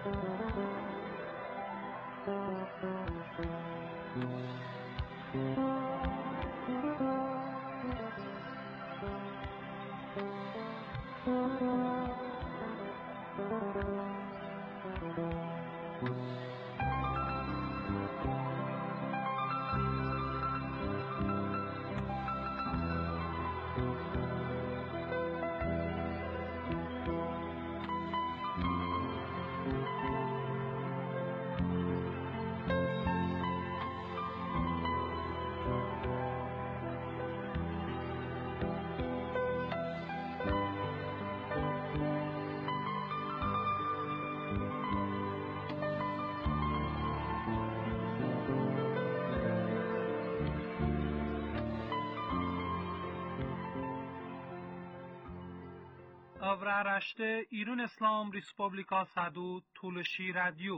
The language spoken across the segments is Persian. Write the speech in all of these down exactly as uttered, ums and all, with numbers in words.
Avraaraşte İran İslam Respublika Sadu Tulshi Radio.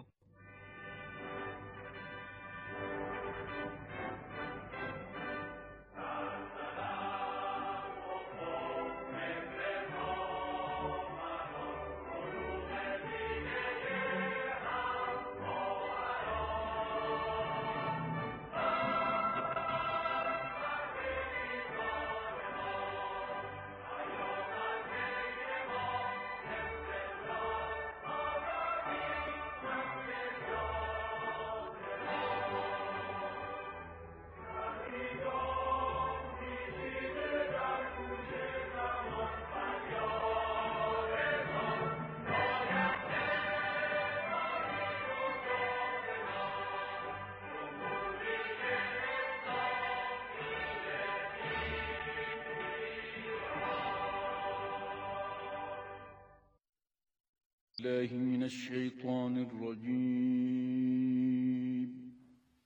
الله من الشيطان الرجيم.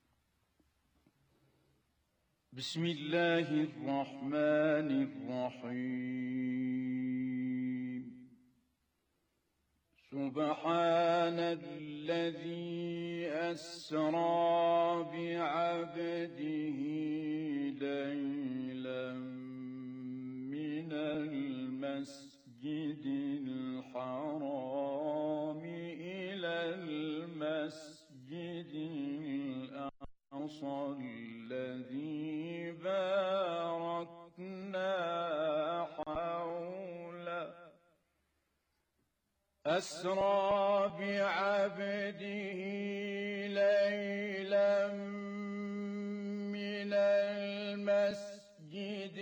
بسم الله الرحمن الرحيم. سبحان الذي أسرى بعبده ليلا من المسجد الحرام إلى المسجد الأقصى الذي باركنا حوله أسرى بعبده ليلا من المسجد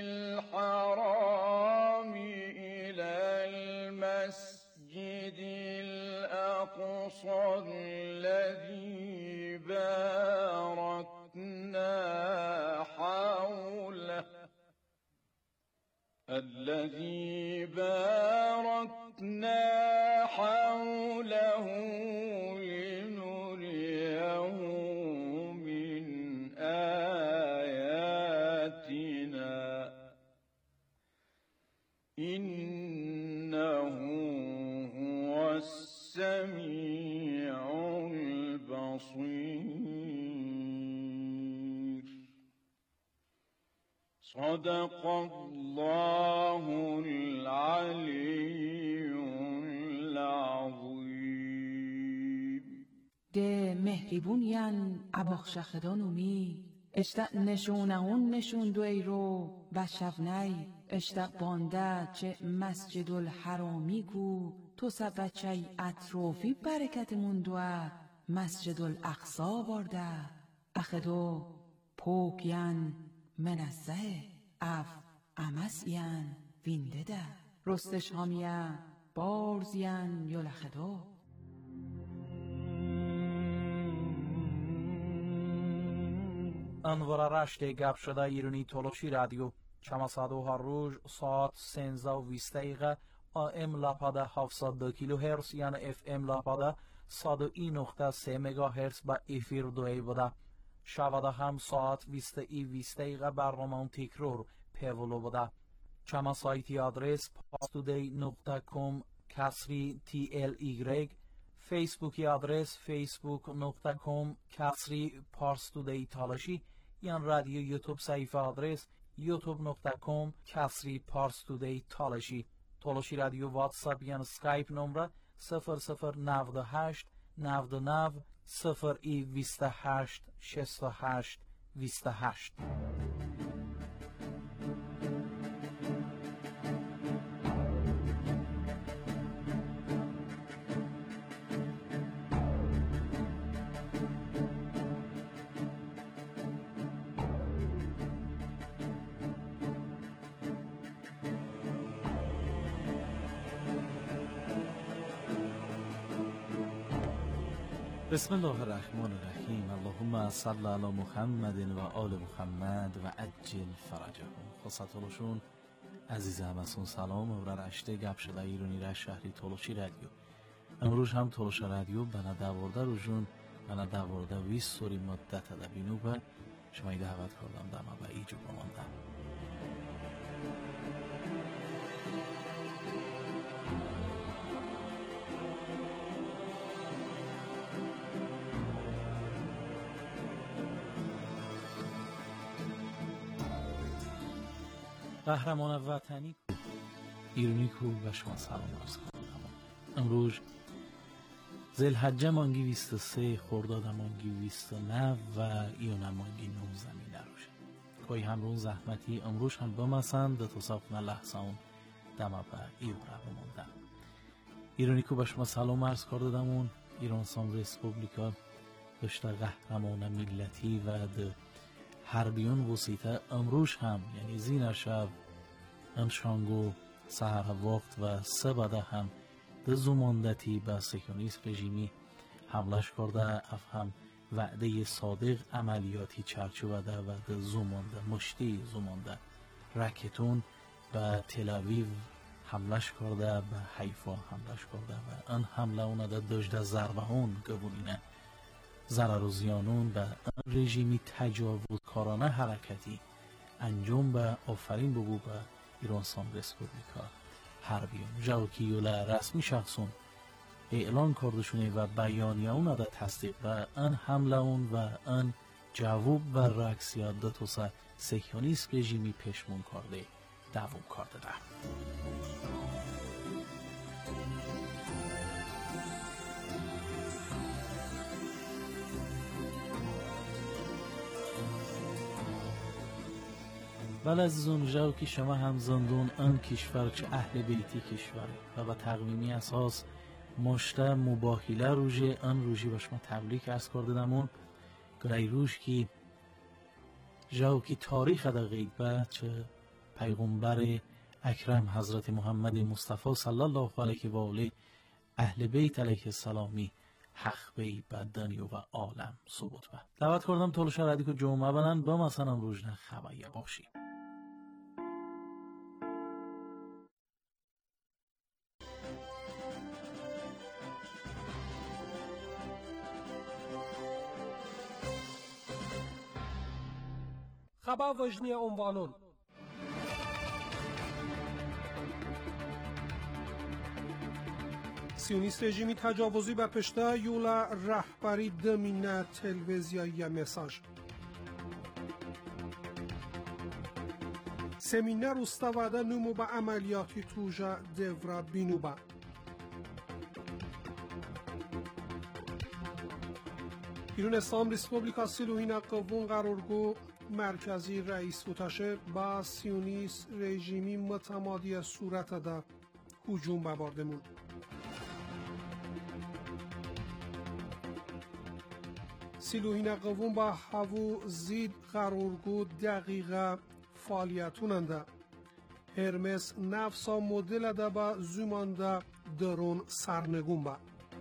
الحرام إلى المسجد الأقصى الذي باركنا حوله الذي باركنا حوله لنريه من آياتنا إنه هو السميع البصير. صدق الله العلي العظيم. De mehribuniyan abakshakhdanomi اشتاق نشونهون نشوندو ای رو بشفنی اشتاق بانده چه مسجد الحرامی کو تو سبچه اطرافی برکت موندوه مسجد الاقصا بارده اخدو پوکین منزه اف امسین وینده ده رستش هامیه بارزین یلخدو. انوارا گپ شده ایرانی تولوشی رادیو چماسادو هر روز ساعت سنزه و بیست دقیقه آم لاپاده هفتصد و دو کیلو هرتز یعنی اف ام لاپاده صد و یک نقطه سه مگا هرتز با افیر دوی بوده. شباده هم ساعت بیست ای بیست دقیقه برنامه تکرار پیولو بوده. چما سایتی آدرس پاستودی نقطه کام کسری تی ال ایگرگ، فیسبوکی آدرس فیسبوک نقطه کام کسری پارستودی تالاشی، یا رادیو یوتیوب صفحه آدرس یوتیوب نقطه کام کسری پارستودی تالاشی. تالاشی رادیو واتساپ یا اسکایپ نمره صفر صفر نود و هشت نود و نه صفر ای بیست و هشت شصت و هشت بیست و هشت. بسم الله الرحمن الرحیم. اللهم صل علی محمد و آل محمد و عجل فرجهم. خصوصا عزیز همسون سلام و رشته گپ شده ایرانی را شهری تولوشی رادیو. امروز هم تولوش رادیو بنا دوارده روزون بنا دوارده ویست سوری مدت دا بینو با شما ای دعوت کردم دما با ایجو بماندم. قهرمان وطنی ایرانی کو و شما سلام عرض کنم. امروز ذوالحجه مانگی بیست و سه خرداد مانگی بیست و نه و ایون مانگی نه زمینه روشه کوی همرون زحمتی امروز هم بمسند دو تصافنا لحظان دما با ایو را بماندم. ایرانی کو به شما سلام عرض کردمون. ایران سام ریسپوبلیکا داشته قهرمان ملتی و ده حربیون وسیطه امروز هم یعنی زین شب انشانگو سهر وقت و سه بعده هم ده زماندتی به سیکونیست رژیمی حملش کرده اف هم وعده صادق عملیاتی چرچوبه ده و ده زمانده مشتی زمانده رکتون به تل‌آویو حملش کرده به حیفا حملش کرده و ان حمله اونه ده دجده ضربه اون گبونینه ضرر و زیانون به رژیمی تجاوزکارانه حرکتی انجام به آفرین بگو به ایران سام ریسپوبلیکا حربیون جاوکی یوله رسمی شخصون اعلان کردشونه و بیانیه اون ده تصدیق به ان حمله اون و ان جواب و رکسیات ده توسه سیکیونیست رژیمی پیشمون کرده دوام کرده ده. ولی عزیزان جاو که شما هم زندون ان کشور چه اهل بیتی کشور و با تقویمی اساس مشته مباهله روژه ان روژی با شما تبلیغ ارز کرده دمون گرای روش که جاو که تاریخ دا غیبه چه پیغمبر اکرم حضرت محمد مصطفی صلی الله علیه و آله اهل بیت علیه السلامی حق بی بدنی و عالم ثبوت به دعوت کردم تولوش رادیو جمعه بنن با مثلا روز نه خبریه باشی. خبر وجنی عنوانون سیونیست رژیمی تجاوزی به پشته یولا رهبری دمینه تلویزیایی مساج سمینر استواده نمو به عملیاتی توجه دورا بینوبه ایران اسلام ریسپوبلیکا سیلوهین قوون قرارگو مرکزی رئیس وتشه با سیونیست رژیمی متمادی صورت ده هجوم بباردمون سیلوهین قوون با هوو زید قرارگو دقیقه فعالیتوننده هرمس نفسا مدل ده با زمانده درون سرنگون با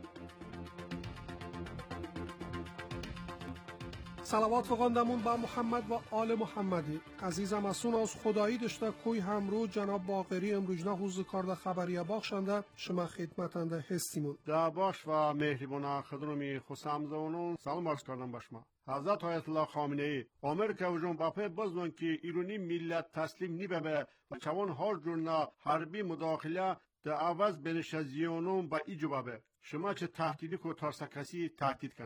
صلوات فقاندمون با محمد و آل محمدی عزیزم اسون از خدایی داشته کوی همرو جناب باقری امروز نه حوز کارده خبریه باخشنده شما خدمتنده هستیمون دا باش و مهربان خدرومی خسام زونون سلام عرض کردم با شما. حضرت آیت الله خامنه ای آمریکا و جون باپه بازدون که ایرانی ملت تسلیم نیبه و چوان هر جورنا حربی مداخله دا عوض بینش زیانون با ایجو بابه شما چه تهدیدی که تارسا کسی تهدید کنن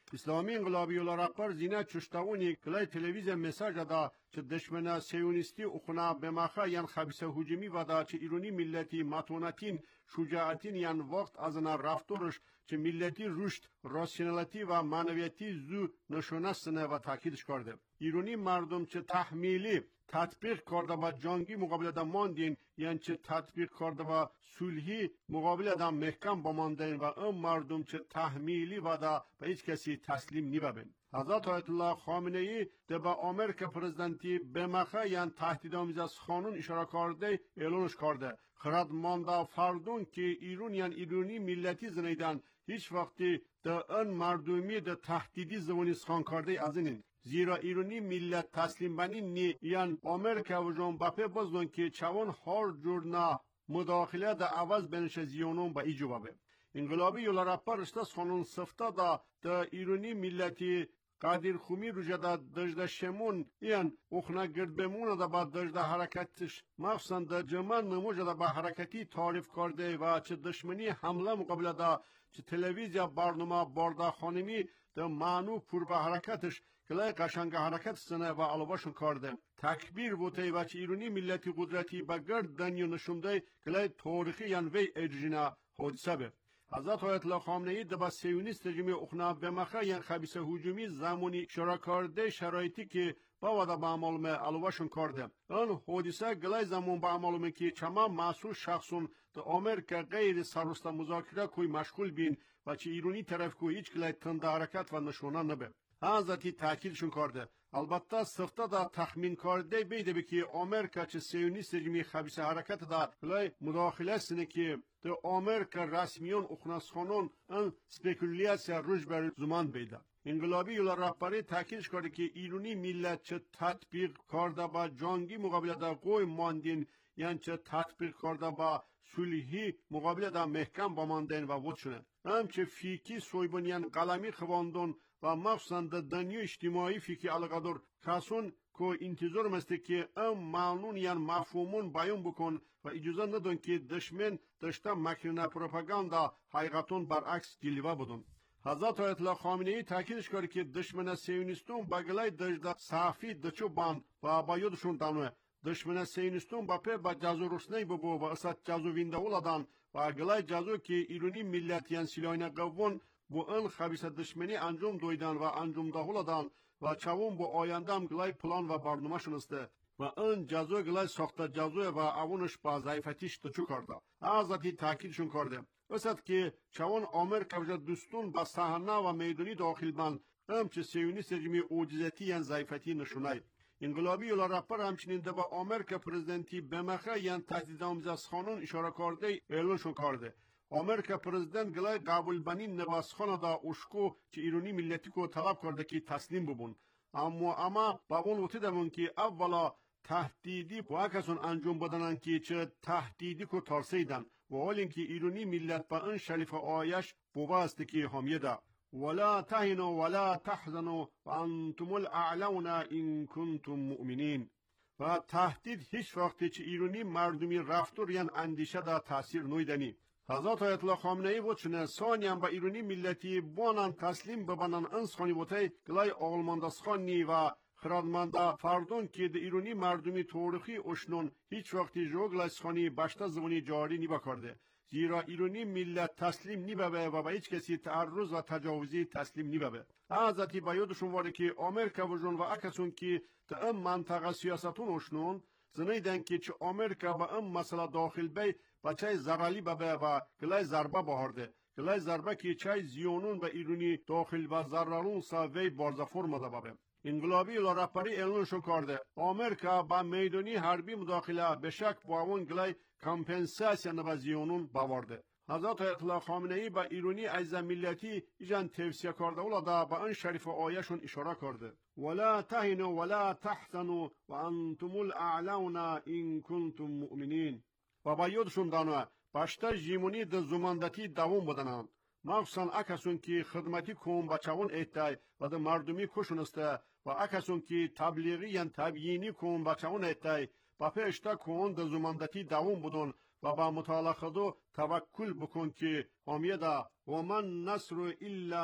اسلامی انقلابی ولا رهبر زینه چشتاونی کلای تلویزیون مساج دا چه دشمنا سیونیستی اخنا بماخا یان خبیث هجومی و دا چه ایرانی ملتی متونتین شجاعتین یان وقت از نا رفتارش چه ملتی رشد راسیونالیتی و معنویتی زو نشونه سنه و تاکیدش کرده. ایرانی مردم چه تحمیلی تطبیق کرده با جنگی مقابل دا ماندین یعنی چه تطبیق کرده با صلحی مقابل دا محکم بماندین و اون مردم چه تحمیلی و دا به هیچ کسی تسلیم نیببین. حضرت آیت الله خامنه ای ده با آمریکا پرزیدنتی بمخه یعنی تهدیدآمیز از قانون اشاره کرده اعلانش کرده. خردمانده فردون که ایران یعنی ایرانی ملتی زنیدن هیچ وقتی ده اون مردمی ده تهدیدی زمانی سخن کرده از اینین. زیرا ایرانی ملت تسلیم بنی نی یعنی آمریکا و جون باپه بازدون که چوان هر جورنا مداخله ده عوض بنش زیونون با ایجو بابه. انقلابی یولا رهبر استاس خانون سفته دا ده ایرانی ملتی قادر خومی رو جدا دجده شمون یعنی اخنا گرد بمونه دا با دجده حرکتش مخصوصا دا جمعن نموجه دا با حرکتی تعریف کرده و چه دشمنی حمله مقابل دا چه تلویزیا برنامه بارده خانمی دا معنو پر به حرکتش کلای قشنگ حرکت سنه و علواشون کرده تکبیر بوده و چه ایرانی ملتی قدرتی با گرد دنیا نشونده کلای تاریخی یعنی وی اجرینا حادثه به حضرت آیت الله خامنه ای دبا سیونیست رژیم اخنا بمخه یعنی خبیث هجومی زمانی شرا کرده شرایطی که با ودا با معلومه علواشون کرده اون حادثه گلای زمان با معلومه که چما مسئول شخصون در آمریکا غیر سررسته مذاکره کوی مشغول بین و چه ایرانی طرف کوی هیچ کلای تند حرکت و نشونه نبه حضرتی تاکیدشون کرده البته سفته دا تخمین کرده بیده بی که آمریکا چه سیونیست رژیمی خبیث حرکت دا لای مداخله سنه که در آمریکا رسمیون اخناس خانون ان سپیکولیاسیا روش بر زمان بیده. انقلابی یولا رهبری تاکیدش کرده که ایرانی ملت چه تطبیق کرده با جنگی مقابل دا قوی ماندین یعنی چه تطبیق کرده با صلحی مقابل دا محکم بماندین و وود شونه. هم چه فیکی سویبونیان قلمی خواندون و مخصوصا در دنیا اجتماعی فیکی علاقادر کسون که انتظار مسته که ام معنون یعنی مفهومون بیان بکن و اجازه ندون که دشمن داشته مکرنه پروپاگاندا حقیقتون برعکس جلوه بدون. حضرت آیت الله خامنه ای تاکیدش کرد که دشمن سیونیستون با گلای دجده صحفی دچو بان و با یادشون دانوه دشمن سیونیستون با په با جازو رسنی ببو و اسات جازو وینده ولدان و گلای جازو که ایرانی ملت یعنی سیلاین قوون bu ön xabisa düşmeni anjum doydan ve anjum dahuladan ve çavun bu ayandam glay plan ve barnamaşınızdı ve ön cazo glay soxta cazo ve avunuş ba zayfetiş de çıkardı. Azati takid şun kardı. Ösat ki çavun Amerika ve düstun ba sahana ve meydani dahilman همچه سیونیست رژیمی اوجزتی یان زایفتی نشونای. انقلابی یولا رهبر همچنین ده با آمریکا پرزیدنتی بمخه یان تهدیدآمیز از قانون اشاره کرده اعلانشون کرده. آمریکا پرزیدنت گلای قبول بنی نوازخانه دا اشکو که ایرانی ملتی کو طلب کرده که تسلیم ببون. اما اما بابون وقتی دمون که اولا تهدیدی با کسون انجام بدنن که چه تهدیدی کو ترسیدن و حال اینکه ایرانی ملت با این شریف آیش بوباست که همیه دا. ولا تهنوا ولا تحزنوا وانتم الاعلون ان کنتم مؤمنین. و تهدید هیچ وقتی چه ایرانی مردمی رفتار یان اندیشه دا تاثیر نویدنی. حضرت آیت الله خامنه ای بود چنه سانیان با ایرانی ملتی بانان تسلیم ببانن انسخانی بوده گلای آلماندسخانی و خردمانده فردون که ده ایرانی مردمی تاریخی اشنون هیچ وقتی جو گلای سخانی باشته زمانی جاری نیبا کرده. زیرا ایرانی ملت تسلیم نیبه و با هیچ کسی تعرض و تجاوزی تسلیم نیبه. حضرتی بایدشون وارده که آمریکا و جون و اکسون که ده ام منطقه سیاستون اشنون زنیدن که چه آمریکا با ام مسئله داخل بی با چای زرالی ببه و گلای ضربه بهارده. گلای ضربه که چای زیونون به ایرانی داخل و زرارون سا وی بارزه فرمده ببه. انقلابی یولا رهبری اعلانشون کرده. آمریکا با میدانی حربی مداخله به شک با اون گلای کمپنساسیون و زیونون باورده. حضرت آیت الله خامنه ای با ایرانی عزیز ملتی ایجان توصیه کرده ولی با این شریف آیشون اشاره کرده. ولا تهنوا ولا تحزنوا وانتم الاعلون ان کنتم مؤمنین. و با یادشون دانوه باشتا جیمونی ده زماندتی دوام بدنند. مخصوصا اکسون که خدمتی کن با چون ایتای و ده مردمی کشونسته و اکسون که تبلیغی یا تبیینی کن با چون ایتای با پیشتا کن ده زماندتی دوام بدن و با مطالعه خدو توکل بکن که همیه دا و من نصر الا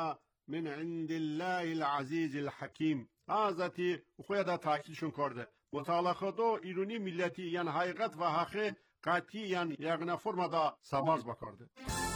من عند الله العزیز الحکیم. حضرتی خویده تاکیدشون کرده مطالقه دو ایرونی ملتی یعنی حقیقت و حقیق قطعی یعنی یک نفر دا سباز بکرده.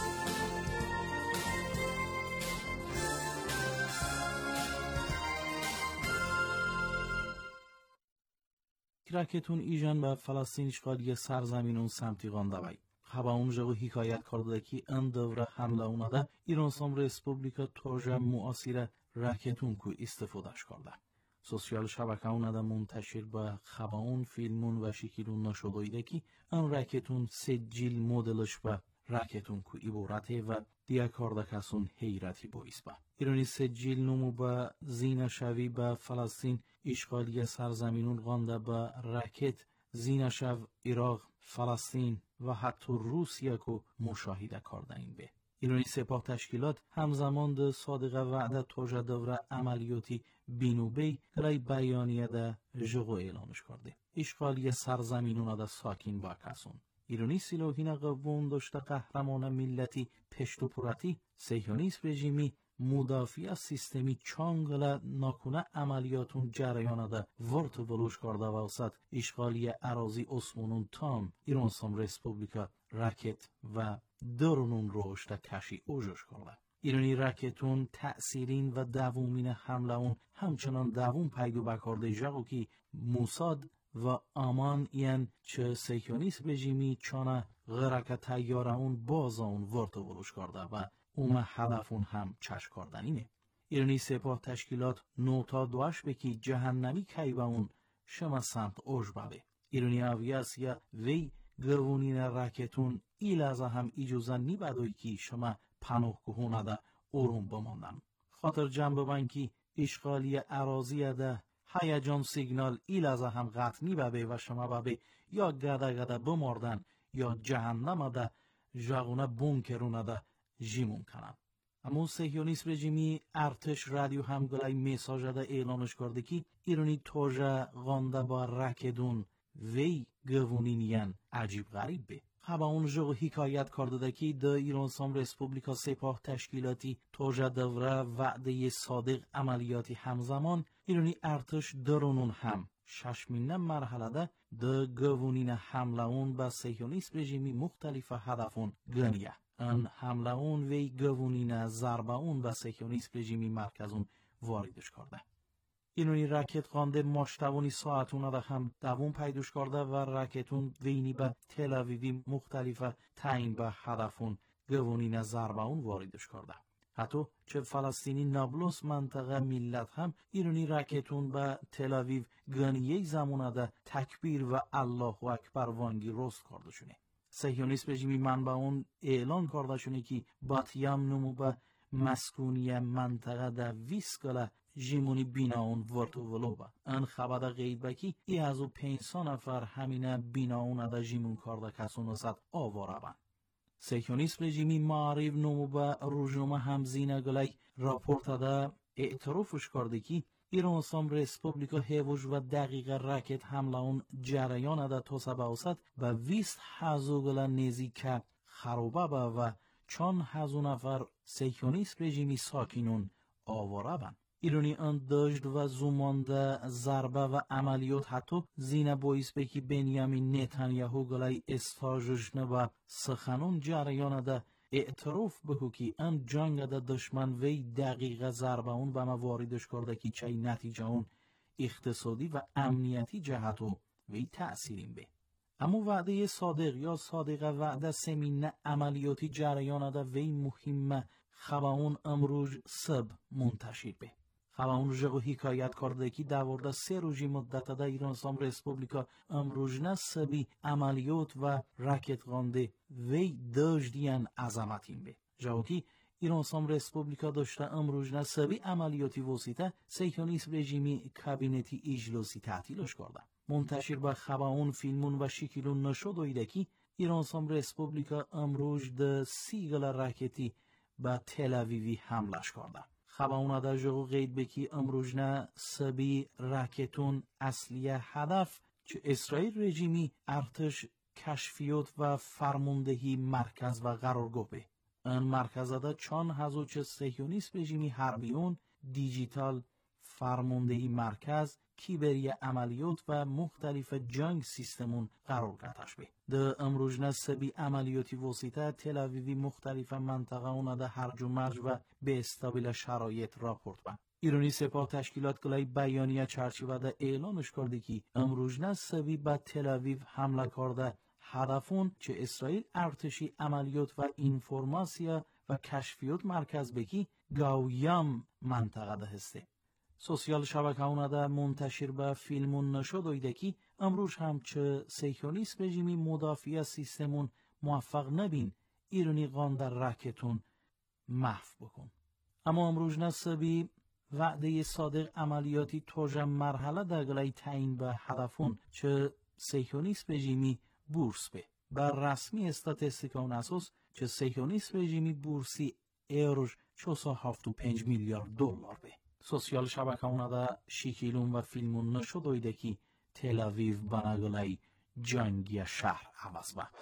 رکتون ایجان به فلسطین اشغالی سرزمین اون سمتی غانده بای. خبا اونجا و حکایت کرده که ان دوره حمله اونده ایران سام ریسپوبلیکا توجه مؤثر رکتون کو استفادهش کرده. سوسیال شبکه اونده منتشر به خبا اون فیلمون و شکلون نشده که ان رکتون سجیل مدلش به رکتون کو عبارته و دیگه کرده کسون حیرتی باعث به. ایرانی سجیل نمو به زینه شوی به فلسطین اشغالی سرزمینون غانده به رکت زینه شو عراق، فلسطین و حتی روسیه کو مشاهده کرده این به. ایرانی سپاه تشکیلات همزمان ده صادقه وعده توجه دوره عملیاتی بینوبی کلی بیانیه ده جغو اعلانش کرده. اشغالی سرزمینون ده ساکین با کسون. ایرانی سلاحین قوون داشته قهرمان ملتی پشت و پرتی صهیونیسم رژیمی مدافع از سیستمی چانگل ناکنه عملیاتون جریان ده ورت ولوش کرده و وسط اشغالی اراضی عثمانون تام ایران سام ریسپوبلیکا رکت و درونون روشته کشی اوجش کرده. ایرانی رکتون تأثیرین و دوومین حمله اون همچنان دووم پیدو بکارده جاگو که موساد و آمان این چه صهیونیسم رژیمی چانه غرق تیاره اون باز اون ورت ولوش کرده و اومه هدفون هم چشم کردنینه. ایرانی سپاه تشکیلات نوتا دوش بکی جهنمی کی با اون شما سمت اوج بابه. ایرانی آویاسیا وی گوونین رکتون ایلازه هم اجازه نی بدوی که شما پناه کهونه ده اروم بماندن. خاطر جنب بانکی اشغالی اراضی ده هیجان سیگنال ایلازه هم قطع نی بابه و شما بابه یا گده گده بماردن یا جهنم ده جاغونه بونکرونه ده جیمون کنن. اما صهیونیسم رژیمی ارتش رادیو هم گلای میساج ده اعلانش کرده که ایرانی توجه غانده با رکدون وی گوونینین عجیب غریب به. خبا اون جو حکایت کرده ده که ده ایران سام ریسپوبلیکا سپاه تشکیلاتی توجه دوره وعده صادق عملیاتی همزمان ایرانی ارتش درونون هم ششمینه مرحله ده ده گوونین حمله اون به صهیونیسم رژیمی مختلف هدفون گنیه. ان حمله اون وی گوونین ضربه اون به صهیونیسم رژیمی مرکزون واردش کرده. ایرانی رکت خانده ماشتوانی ساعتونه ده هم دوون پیدوش کرده و رکتون وینی به تل اویوی مختلف تعیین به هدفون گوونین ضربه اون واردش کرده. حتی چه فلسطینی نابلس منطقه ملت هم ایرانی رکتون به تل اویو گنیه زمونه ده تکبیر و الله اکبر وانگی رست کرده شونه. صهیونیسم رژیمی منبع اون اعلان کرده شونه که باتیام نمو به مسکونی منطقه ده ویسکاله جیمونی بینا اون ورتو ولو با. ان خبر غیب بکی ای از او پینسا نفر همینه بینا اون ده جیمون کرده کسون وسط آواره بند. صهیونیسم رژیمی معریف نمو به روزنامه همزینه گلای راپورت ده اعترافش کرده که ایران سام ریسپوبلیکا هیوش و دقیقه رکت حمله اون جریان ده تا سباوسط و ویست هزوگل نیزی که خروبه با و چون هزو نفر صهیونیسم رژیمی ساکینون آواره بند. ایرانی انداشت و زمانده ضربه و عملیات حتی زینه باعث بکی بنیامین نتانیاهو گلای استاجشنه و سخنون جریان ده اعتراف بهو که ان جنگ ده دشمن وی دقیقه ضربه اون به ما واردش کرده که چای نتیجه اون اقتصادی و امنیتی جهتو وی تأثیرین به. اما وعده صادق یا صادقه وعده سمینه عملیاتی جریان ده وی مهمه خبا اون امروز سب منتشر به. خبا اون جگو حکایت کرده که دوارده سه روزی مدت ده ایران سام ریسپوبلیکا امروز نه سبی عملیات و رکت غانده وی داشتین عظمتین به. جاو که ایران سام ریسپوبلیکا داشته امروز نه سبی عملیاتی وسیطه صهیونیسم رژیمی کابینتی اجلاسی تعطیلش کرده. منتشر به خبا اون فیلمون و شکلون نشد ویده که ایران سام ریسپوبلیکا امروز ده سیگل رکتی به تل اویوی حملش کرده. خبا اون در جغو قید بکی امروز نه سبی رکتون اصلی هدف چه اسرائیل رژیمی ارتش کشفیات و فرماندهی مرکز و قرارگاه به. ان مرکزده چان هزوچ سهیونیست رژیمی هربیون دیجیتال فرماندهی مرکز کیبری عملیات و مختلف جنگ سیستمون قرار گرفتش به ده امروجنه سبی عملیاتی وسیطه تل اویوی مختلف منطقه اونه ده هرج و مرج و به استابیل شرایط راپورت بند. ایرانی سپاه تشکیلات کلای بیانیه چرچیوه ده اعلانش کرده که امروجنه سبی به تل اویو حمله کرده هدفون چه اسرائیل ارتشی عملیات و اینفورماسیا و کشفیات مرکز بکی گاویم منطقه ده هسته. سوسیال شبکه اونده منتشر به فیلمون نشد ویده که امروز هم چه سیکونیست رژیمی مدافعی سیستمون موفق نبین ایرانی قان در رکتون محو بکن. اما امروز نسبی وعده صادق عملیاتی توجه مرحله در گلای تعیین به هدفون چه سیکونیست رژیمی بورس به. بر رسمی استاتستیکون اساس چه سیکونیست رژیمی بورسی ایروش چهارصد و هفتاد و پنج میلیارد دلار به. سوسیال شبکه اونده شیکیلون و فیلمون نشد ویده که تل اویو بناگلای جنگی شهر عوض به.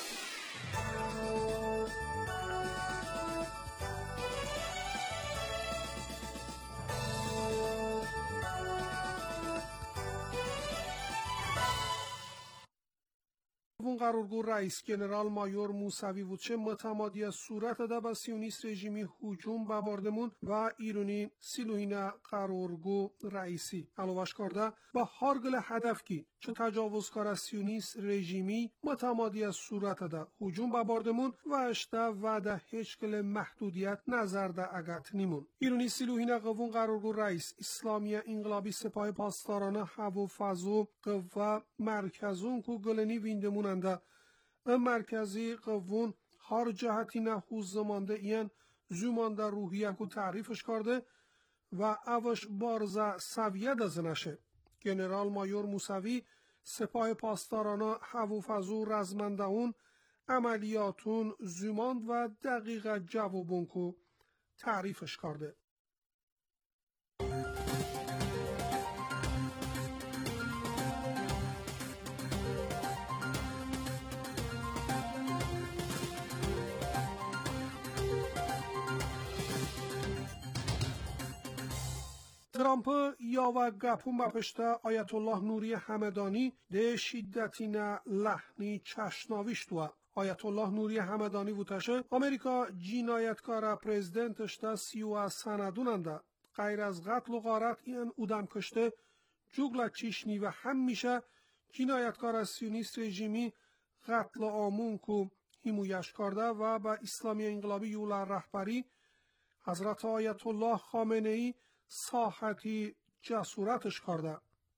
اون قرارگو رئیس جنرال مایور موسوی بود چه متمادی از صورت ده به سیونیست رژیمی هجوم بباردمون و ایرانی سیلوین قرارگو رئیسی علاوهش کرده با هارگل هدف کی چه تجاوزکار از سیونیست رژیمی متمادی از صورت ده هجوم بباردمون و اشته و ده هیچگل محدودیت نظر ده اگت نیمون. ایرانی سیلوین قوون قرارگو رئیس اسلامی انقلابی سپاه پاسداران هوا فضا قوه مرکزون کو گلنی ویندمون مرکزی قوون هر جهتی نحوز زمانده این زمانده روحیه کو تعریفش کرده و اوش بارزه سویه دزنشه. جنرال مایور موسوی سپاه پاسداران هوافضا رزمنده اون عملیاتون زماند و دقیقه جوابون کو تعریفش کرده. ترامپ یا و گپون بپشته آیت الله نوری همدانی ده شدتین لحنی چشناویش دوه. آیت الله نوری همدانی ووتشه امریکا جنایتکار پرزیدنتش ده سیوه سندوننده غیر از قتل و غارت این اودم کشته جوگل چیشنی و هم میشه جنایتکار از سیونیست رژیمی قتل آمون کو حمایت کرده و به اسلامی انقلابی یولر رهبری حضرت آیت الله خامنه ای ساحتی جسورتش کرده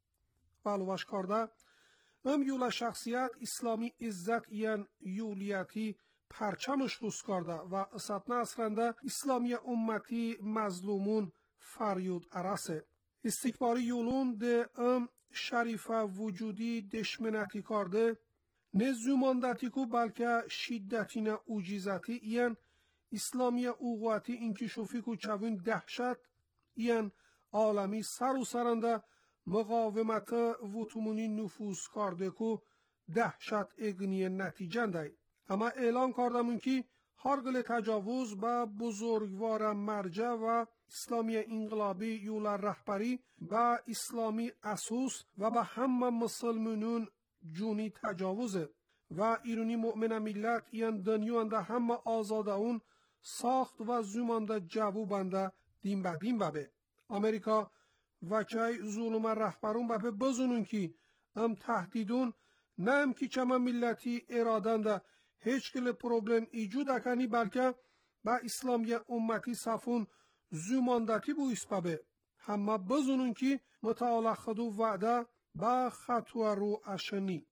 و علاوهش کرده ام یول شخصیت اسلامی عزت این یولیتی پرچمش روز کرده و اسد نصرنده اسلامی امتی مظلومون فریود عرسه استکباری یولون ده ام شریفه وجودی دشمنتی کرده نه زماندتی کو بلکه شدتین اوجیزتی این اسلامی اوقواتی انکشافی کو چوین دهشت این عالمی سر و سرنده مقاومت وطمونی نفوذ کرده کو دهشت اگنی نتیجنده. اما اعلان کردمون که هرگل تجاوز به بزرگوار مرجع و اسلامی انقلابی یولر رهبری به اسلامی اساس و به همه مسلمانون جونی تجاوزه و ایرانی مؤمن ملت این دنیوانده همه آزاده اون ساخت و زمانده جوو بنده دیم به دیم ببه. امریکا وچای ظلم رهبرون بپه بزنون که ام تهدیدون نه ام که چما ملتی ارادنده هیچ کل پروبلم ایجود اکنی بلکه با اسلامی امتی صفون زماندتی بویس ببه. همه بزنون که متعال خدو وعده با خطوه رو اشنی.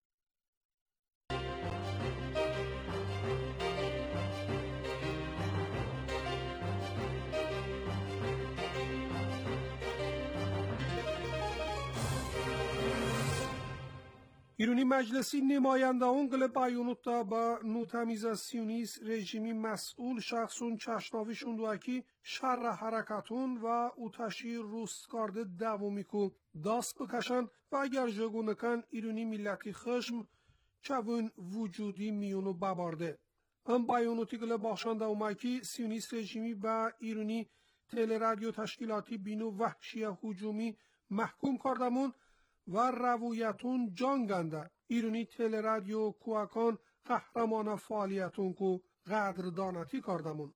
ایرانی مجلسی نماینده اون گل بیانوت دا با نوتمیز سیونیست رژیمی مسئول شخصون چشناویشون دوکی شر حرکتون و اوتشی روست کرده دوامی کو داست بکشن و اگر جگونکن ایرانی ملتی خشم چون وجودی میونو ببارده. ام بایونوتی گل باخشانده اوماکی سیونیست رژیمی با ایرونی تل رادیو تشکیلاتی بینو وحشی هجومی محکوم کردمون و رویتون جانگنده ایرونی تل رادیو کوکان قهرمان فعالیتون کو قدردانتی کردمون.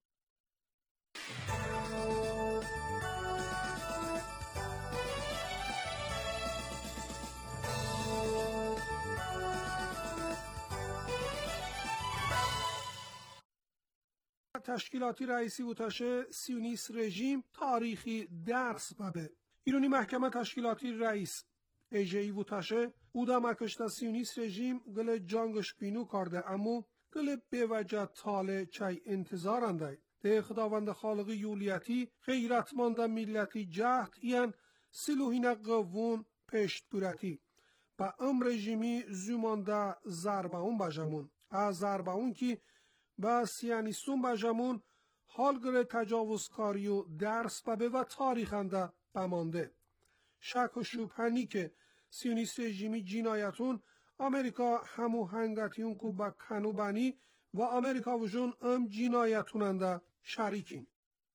تشکیلاتی رئیسی بوتاشه سیونیست رژیم تاریخی درس ببه ایرونی محکمه تشکیلاتی رئیس ایجی بوتاشه اودا مکشتا سیونیست رژیم گل جانگش بینو کرده امو گل به وجه تاله چای انتظارنده ده خداوند خالق یولیتی غیرتمند ملتی جهد این سلوهین قوون پشت برتی با ام رژیمی زمانده زرباون بجمون از زرباون که با سیانیستون بجمون حال گره تجاوزکاری و درس ببه و تاریخنده بمانده. شک و شبهنی که سیونیست رژیمی جنایتون امریکا همو هنگتیون کو با کنو بنی و امریکا وجون ام جنایتوننده شریکین.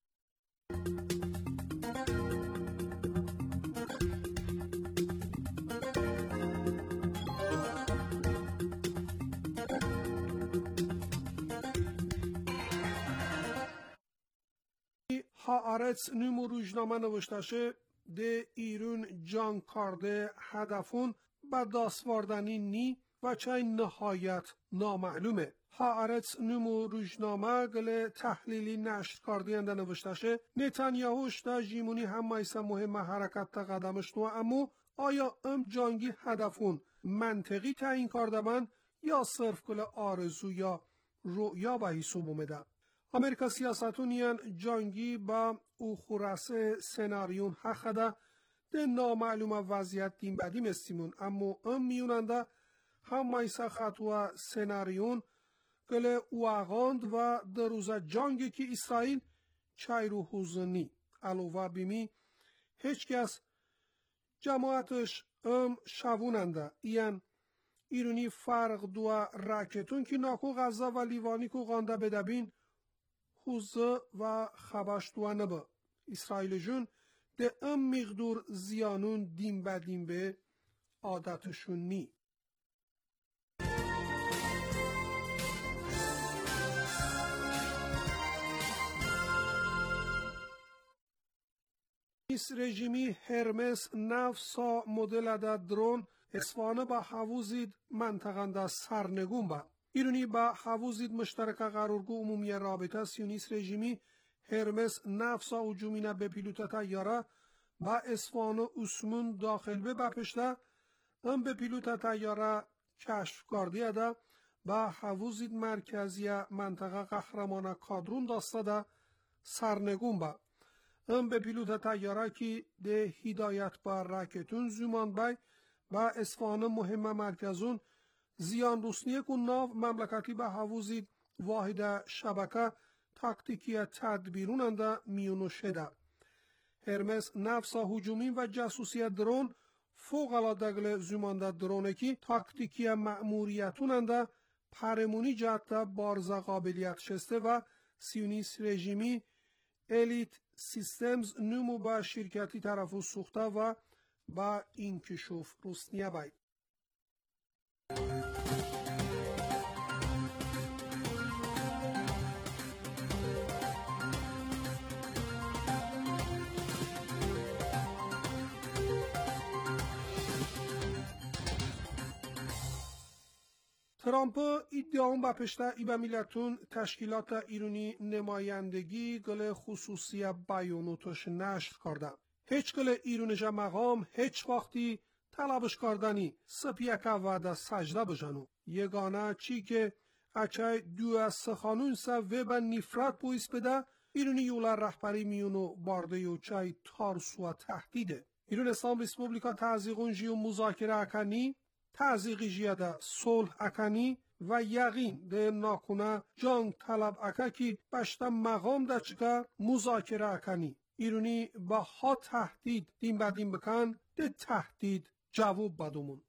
هآرتس نمو روزنامه نوشتشه ده ایرون جان کارده هدفون با داسواردنی نی و چای نهایت نامعلومه. هآرتس نمو روزنامه گل تحلیلی نشر کارده انده نوشتشه نتانیاهوش دا جیمونی هم مایسا مهم حرکت تا قدمش نو امو آیا ام جانگی هدفون منطقی تعیین کرده من یا صرف گل آرزو یا رؤیا به حساب اومده. امریکا سیاستونیان جانگی با او خورسه سناریون حقده ده نامعلوم وضعیت دیم بدیم استیمون اما ام میوننده هم مایسا خطوه سناریون گل واغاند و در روز جانگی که اسرائیل چای رو حوزنی علاوه بیمی هیچ کس جماعتش ام شووننده این ایرونی فرق دو راکتون که ناکو غزه و لیوانی کو غانده بدبین خوزه و خبش دو نبا اسرائیل جون ده ام مقدور زیانون دیم بدیم به عادتشون نی. اس رژیمی هرمس نفسا مدل دا درون اسفانه با حوزید منطقه سرنگون با ایرونی با حوزید مشترک قرارگو عمومی رابطه سیونیست رژیمی هرمس نفسا هجومینه به پیلوت تیاره با اسفانه اسمون داخل به بپشته ام به پیلوت تیاره کشف کردیه ده با حوزید مرکزی منطقه قهرمان کادرون داسته ده سرنگون با ام به پیلوت تیاره که ده هدایت با راکتون زمان بای با اسفانه مهم مرکزون زیان روسنیه کن ناو مملکتی به حوزید واحد شبکه تاکتیکی تدبیروننده میونو شده. هرمس نفسا هجومی و جاسوسی درون فوق العاده گل زمانده درونه کی تاکتیکی مأموریتوننده پرمونی جهت بارزا قابلیت شسته و سیونیست رژیمی الیت سیستمز نمو با شرکتی طرفو سوخته و با اینکشوف روسنیه باید. ترامپ ادعا با پشت ای به ملتون تشکیلات ایرانی نمایندگی گل خصوصی بیانوتش نشر کرده. هیچ گل ایرونجا مقام هیچ وقتی طلبش کردنی سپیکه وعده سجده بجنو. یگانه چی که اچای دو از سخانون سا و به نفرت بویس بده ایرانی یولا رهبری میونو بارده یو چای تارسو و تهدیده. ایران اسلام ریسپوبلیکا تعزیقون جیو مذاکره اکنی تعزیقی جیاده صلح اکنی و یقین ده ناکنه جنگ طلب اکا کی بشتا مقام ده چکا مذاکره اکنی ایرانی با ها تهدید دیم بدیم بکن ده تهدید جواب بدومون.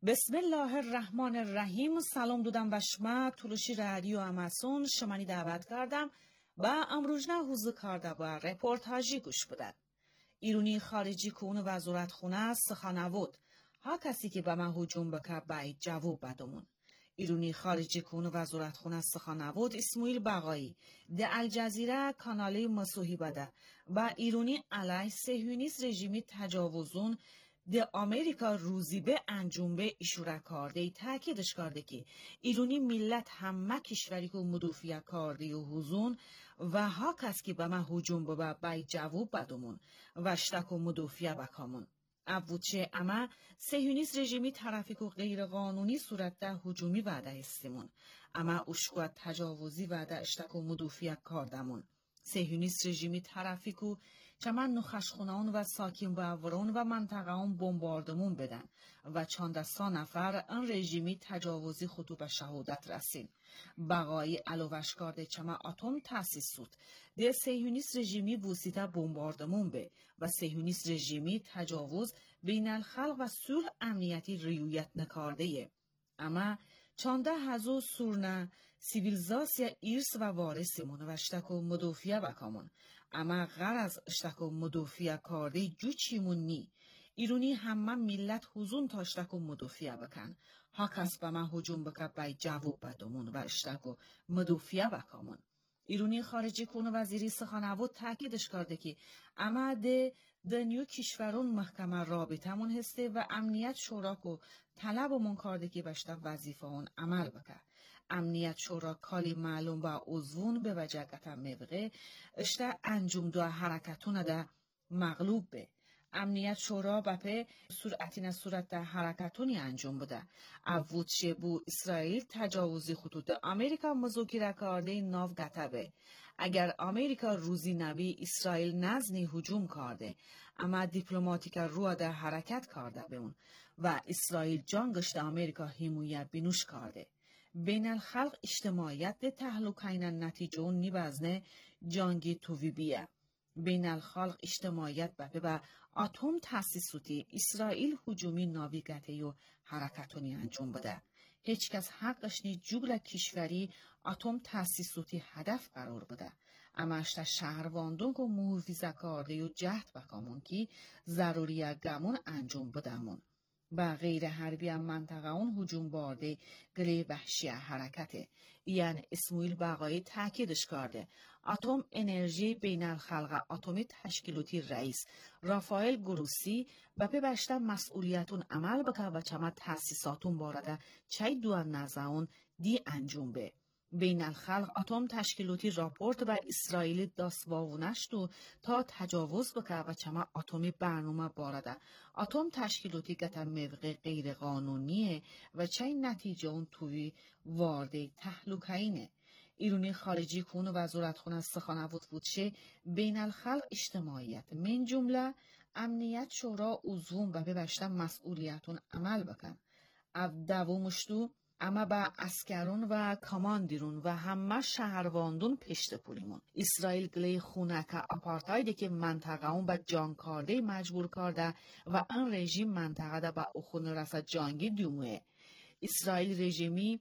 بسم الله الرحمن الرحیم. سلام دودم و شما تلوشی رادیو اماسون شمانی دعوت کردم و امروز نه حوزه کرده با رپورتاجی گوش بدن. ایرانی خارجی کون وزارت خونه سخنود ها کسی که به من هجوم بکه باید جواب بدمون. ایرانی خارجی کون وزارت خونه سخنود اسماعیل بقایی ده الجزیره کانالی مسیحی بده و ایرانی علیه صهیونیست رژیمی تجاوزون ده آمریکا روزی به انجام به اشاره کرده تاکیدش کرده که ایرانی ملت همه کشوری که مدافع کرده و حضون و ها کس که به من هجوم ببه بای جواب بدمون و شتک و مدافع بکامون. ابوچه اما صهیونیست رژیمی طرفی که غیر قانونی صورت ده هجومی وعده استمون اما اشکوات تجاوزی وعده اشتک و مدافع کردمون. صهیونیست رژیمی طرفی که چمن نخشخونان و ساکن باورون و منطقه هم بمباردمون بدن و چند سا نفر ان رژیمی تجاوزی خطو به شهادت رسین. بقایی علاوش کرده چما اتم تاسیس سود ده صهیونیست رژیمی بوسیده بمباردمون به و صهیونیست رژیمی تجاوز بین الخلق و صلح امنیتی ریویت نکارده. اما چانده هزو سورنه سیویلیزاسیا ایرس و وارثمون و اشتک و مدافع بکامون. اما غرض اشتک و مدافع کارده جو چیمون نی. ایرانی همه ملت حضون تا اشتک و مدافع بکن. ها کس به من هجوم بکن بای جواب بدمون و اشتک و مدافع بکامون. ایرانی خارجی کون وزیری سخنود تاکیدش کرده که اما ده دنیو کشورون محکمه رابطمون هسته و امنیت شورا کو طلبمون کرده که بشتا وظیفه اون عمل بکن. امنیت شورا کالی معلوم با عضوون به وجهت موقع اشتا انجام دو حرکتون ده مغلوب به. امنیت شورا بپه سرعتین صورت ده حرکتونی انجام بده. اوود شبو اسرائیل تجاوزی خطوط امریکا مذاکره کرده ناو گتبه. اگر امریکا روزی نبی اسرائیل نزنی هجوم کرده اما دیپلماتیک رو ده حرکت کرده به اون و اسرائیل جانگشت امریکا حمایت بینوش کرده. بین الخلق اجتماعیت ده تحلوکین نتیجه اون نیبزنه جانگی تووی بیه. بین الخلق اجتماعیت بپه و اتم تاسیسوتی اسرائیل هجومی ناویگته و حرکتونی انجام بده. هیچ کس حقش نی جوگل کشوری اتم تاسیسوتی هدف قرار بده. اما اشتا شهرواندون که محافظه کرده و جهد بکامون که ضروری گمون انجام بدمون. با غیر حربی هم منطقه اون هجوم بارده گلی وحشی حرکته. یعنی اسماعیل بقایی تاکیدش کرده. اتم انرژی بین الخلق اتمی تشکیلاتی رئیس رافائل گروسی و پی بشتا مسئولیتون عمل بکه و چما تاسیساتون بارده چای دوان نزاون دی انجام به. بین الخلق اتم تشکیلاتی راپورت بر اسرائیل داست واونشتو تا تجاوز بکه و چما اتمی برنامه بارده. اتم تشکیلاتی گتا موقع غیر قانونیه و چای نتیجه اون توی وارده تحلوکینه. ایرانی خارجی کون وزارت خونه سخنود بودشه بین الخلق اجتماعیت من جمله امنیت شورا عضوون و ببشتن مسئولیتون عمل بکن. او دوامشتو اما با اسکرون و کماندیرون و همه شهرواندون پشت پولیمون. اسرائیل گلی خونک اپارتایده که منطقه اون با جان کرده مجبور کرده و ان رژیم منطقه ده با اخون رسا جانگی دومه. اسرائیل رژیمی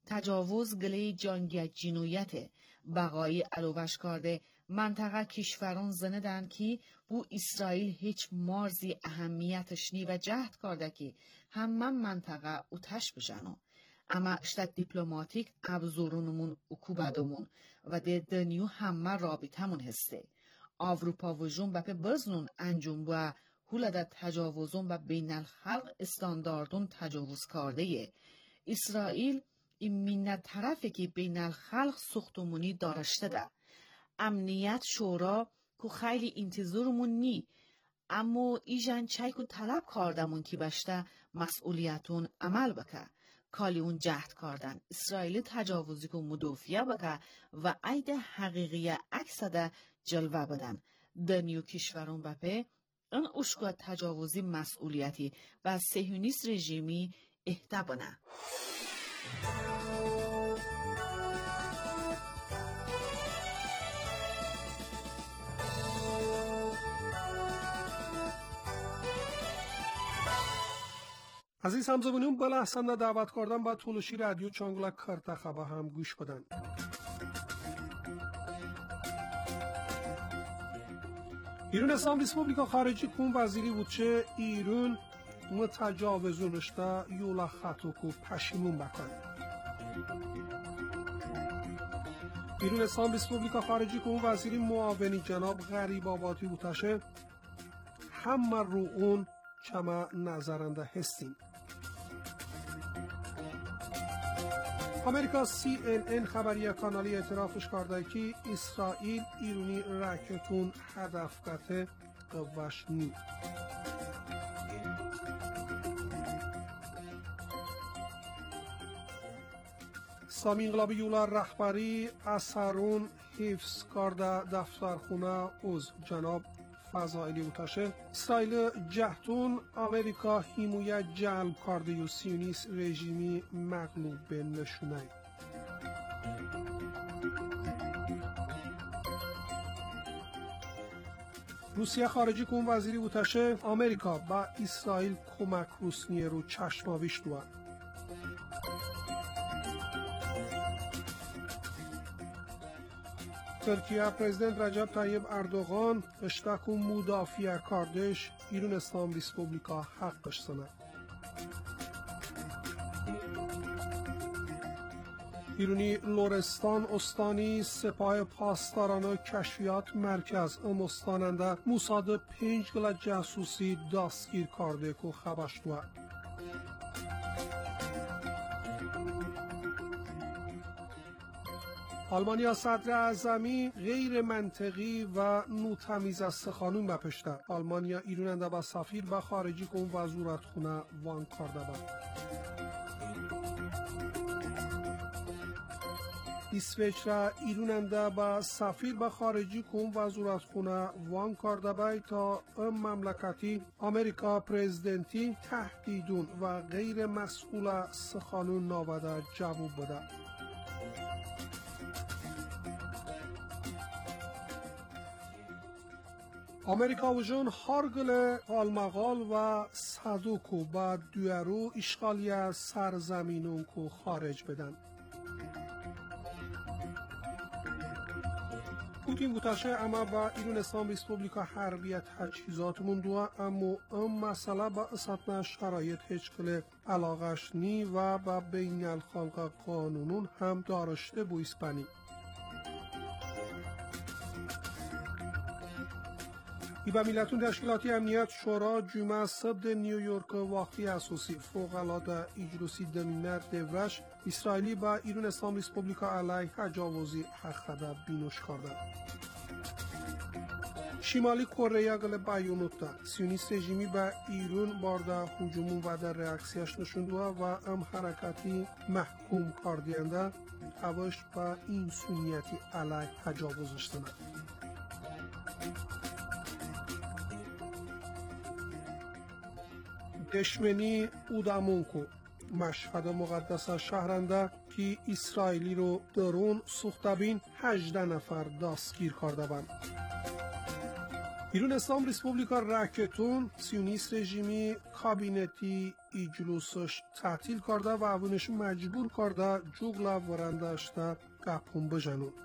تجاوز گلی جانگی جنویت بقایی علاوش کرده منطقه کشوران زندن که بو اسرائیل هیچ مارزی اهمیتش نی و جهد کرده که همه منطقه اوتش بجنو. اما اشتد دیپلماتیک ابزورونمون اکوبدمون و ده دنیو همه رابطمون هسته. آوروپا و جون بپه بزنون انجام با هولده تجاوزون و بین الخلق استانداردون تجاوز کرده یه. اسرائیل این منت طرفه که بین الخلق سختمونی دارشته ده. امنیت شورا که خیلی انتظارمون نی اما ایجان چای که طلب کردمون که بشته مسئولیتون عمل بکه. کالی اون جهد کردن اسرائیل تجاوزی که مدافع بکه و عید حقیقی اکسده جلوه بدن. دنیو کشورون بپه این اشکا تجاوزی مسئولیتی و صهیونیست رژیمی اهدا بنه. عزیز همزبانان بلحسن دعوت کردن با تولشی رادیو چانگلا کرتخبا هم گوش بدن. ایران اسلام ریسپوبلیکا خارجی کون وزیری بود چه ایران متجاوزون رشته یولا خطوکو پشیمون بکن. ایران اسلام ریسپوبلیکا خارجی کون وزیری معاونی جناب غریب آبادی بودشه همه رو اون چما نظرنده هستیم. آمریکا سی ان ان خبریه کانالی اعترافش کرده که اسرائیل ایرانی راکتون هدف کرده قوش نی. سامی انقلابی یولا رهبری اثرون حفظ کرده دفترخونه از جناب فضائلی بودشه. اسرائیل جهتون آمریکا حمایت جلب کرده و سیونیست رژیمی مغلوب به نشونه. روسیه خارجی کون وزیری بودشه آمریکا با اسرائیل کمک روسنیه رو چشماویش دوه. ترکیه پرزیدنت رجب طیب اردوغان اشتاک و مدافع کردش ایران اسلام ریسپوبلیکا حقش سنه. ایرانی لرستان استانی سپاه پاسداران و کشفیات مرکز امستاننده موساد پنج گل جاسوسی دستگیر کرده که خبرش دوه. آلمانیا صدر اعظمی غیر منطقی و نوتمیز است خانون بپشته. آلمانیا ایراننده با سفیر و خارجی کن وزارت خونه وان کرده با. اسویچرا ایراننده با سفیر و خارجی کن وزارت خونه وان کرده با تا ام مملکتی آمریکا پرزیدنتی تهدیدون و غیر مسئول سخانون ناوده جواب بده. آمریکا و جون هارگل آلمغال و صدوکو با دویرو اشغالی سرزمینون کو خارج بدن. پوتین بودشه اما با ایران اسلام ریسپوبلیکا حربیت تجهیزاتمون دوه اما ام مسئله با اساتنا شرایط هیچ کل علاقش نی و با بین الخلق قانونون هم دارشته بو اسپانی. ای با میلتون تشکیلاتی امنیت شورا جمعه صد نیویورک وقتی اساسی فوق‌العاده اجلسی دمینر دورش اسرائیلی با ایران اسلام ریسپوبلیکا علیه تجاوزی حق بینوش کرده. شمالی کره گل بیانوت سیونیست رژیمی با ایران بارده هجومون و در ریاکسیش نشونده و ام حرکتی محکوم کردینده هواش با این سنیتی علیه تجاوزش دنه. دشمنی اودامونکو مشهد مقدس شهرنده که اسرائیلی رو درون سوختبین هجده نفر دستگیر کرده بند. ایران اسلام ریسپوبلیکا راکتون سیونیست رژیمی کابینتی اجلوسش تعطیل کرده و اونش مجبور کرده جوگلا ورنده اشته گپون بجنون.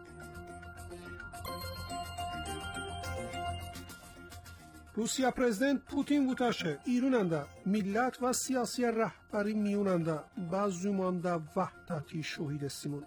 روسیه پرزیدنت پوتین بودشه ایراننده ملت و سیاسی رهبری میوننده با زمانده وحدتی شهید سیمون.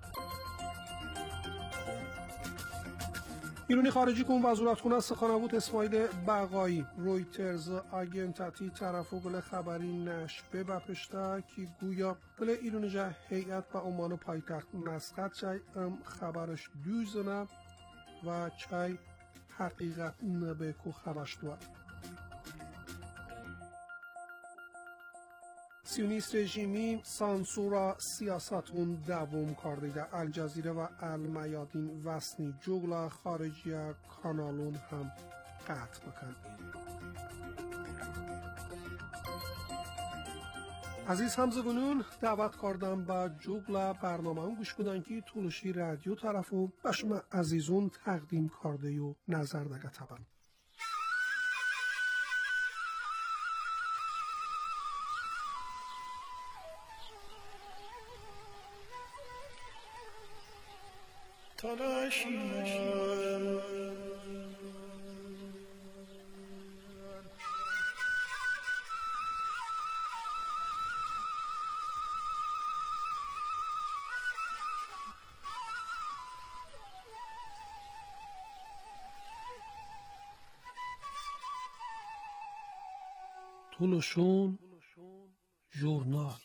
ایرانی خارجی کن وزارت خونه سخنگوی اسماعیل بقایی رویترز آگنتاتی طرفو گل خبری نشبه بپشته که گویا گل ایرانی جا هیئت با عنوان پایتخت مسقط چای ام خبرش دوزنه و چای حقیقت نبه که خبرش دوه. سیونیست رژیمی سانسورا سیاستون دوام کرده. الجزیره و المیادین وسنی جوگلا خارجی کانالون هم قطع بکن. عزیز همزبانون دعوت کردم با جوگلا برنامه هم گوش بدن که تولشی رادیو طرفو به شما عزیزون تقدیم کرده و نظر دگه تبن. تلاشیان تولوشون ژورنال.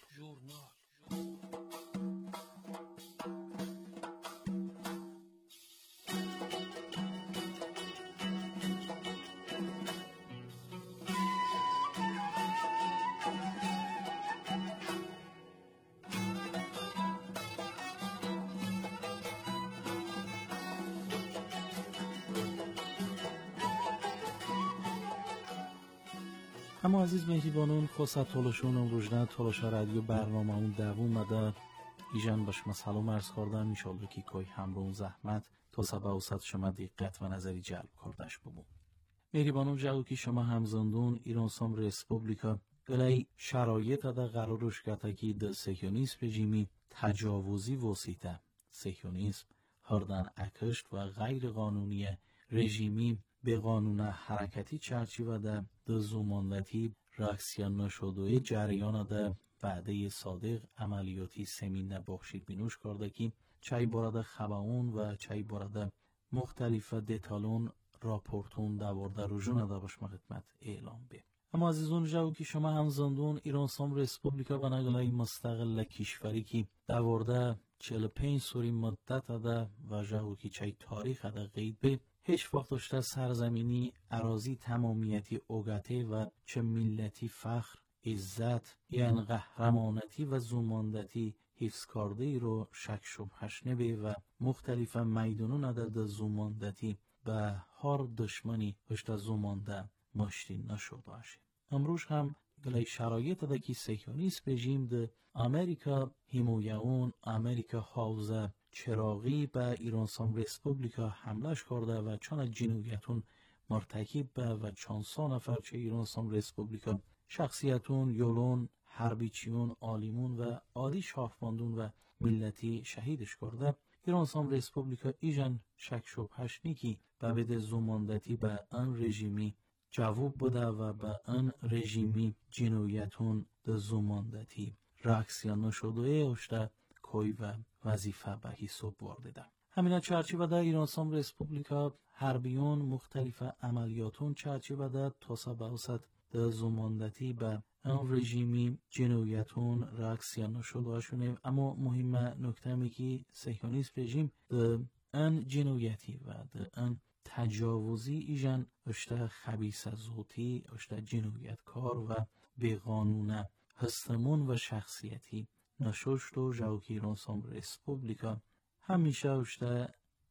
اما عزیز مهربانان خواست تولشون امروزنا تولش رادیو برنامه اون دوم مده ایجان باش مسئله مرز کردم میشالله که کوی همرون زحمت تا سبا اوسط شما دقت و نظری جلب کردش ببون. مهربانان جاو که شما همزندون ایران سام ریسپوبلیکا گلای شرایط دا قرارش کتا که دا سیکیونیسم رژیمی تجاوزی وسیطه سیکیونیسم هردن اکشت و غیر قانونی رژیمی به قانون حرکتی چرچی و ده ده زماندتی راکسیان نشدوی جریان ده وعده صادق عملیاتی سمین بخشید بینوش کرده که چای بارد خباون و چای بارد مختلف دیتالون راپورتون دوارده روژون ده باش خدمت اعلام به. اما عزیزون جاو که شما هم زندون ایران سام ریسپوبلیکا و نگلای مستقل کشوری که دوارده چهل و پنج سوری مدت ده و جاو که چای تاریخ ده قید به هیچ وقت داشته سرزمینی اراضی تمامیتی اوگته و چه ملتی فخر عزت یعنی قهرمانتی و زوماندتی حفظ کرده ای رو شک شبهش نبی و مختلف میدانون عدد زوماندتی به هر دشمنی داشته زومانده مشتی نشده باشه. امروز هم گلی شرایط ده که سیکیونیسم رژیم ده امریکا همویون امریکا حوزه چراغی به ایران سام ریسپوبلیکا حملش کرده و چون جنویتون مرتکب به و چند سه نفر چه ایران سام ریسپوبلیکا شخصیتون یولون حربیچیون آلیمون و عادی شاهباندون و ملتی شهیدش کرده. ایران سام ریسپوبلیکا ایجان شک شبهش نیکی و بده زماندتی به ان رژیمی جواب بوده و به ان رژیمی جنویتون ده زماندتی راکسیان نشده اشته کوی و وظیفه به حساب برده. همین چرچی و در ایران سام ریسپوبلیکا حربیون مختلف عملیاتون چرچی و در توسعه اوسط در زماندتی به ان رژیمی جنویتون راکسیان نشده شونه. اما مهم نکته می که سیکیونیسم رژیم در ان جنویتی و در ان تجاوزی ایجان اشته خبیث زوتی اشته جنویت کار و بیقانونه هستمون و شخصیتی نشوشت و جاوکی ایران سام ریسپوبلیکا همیشه اشته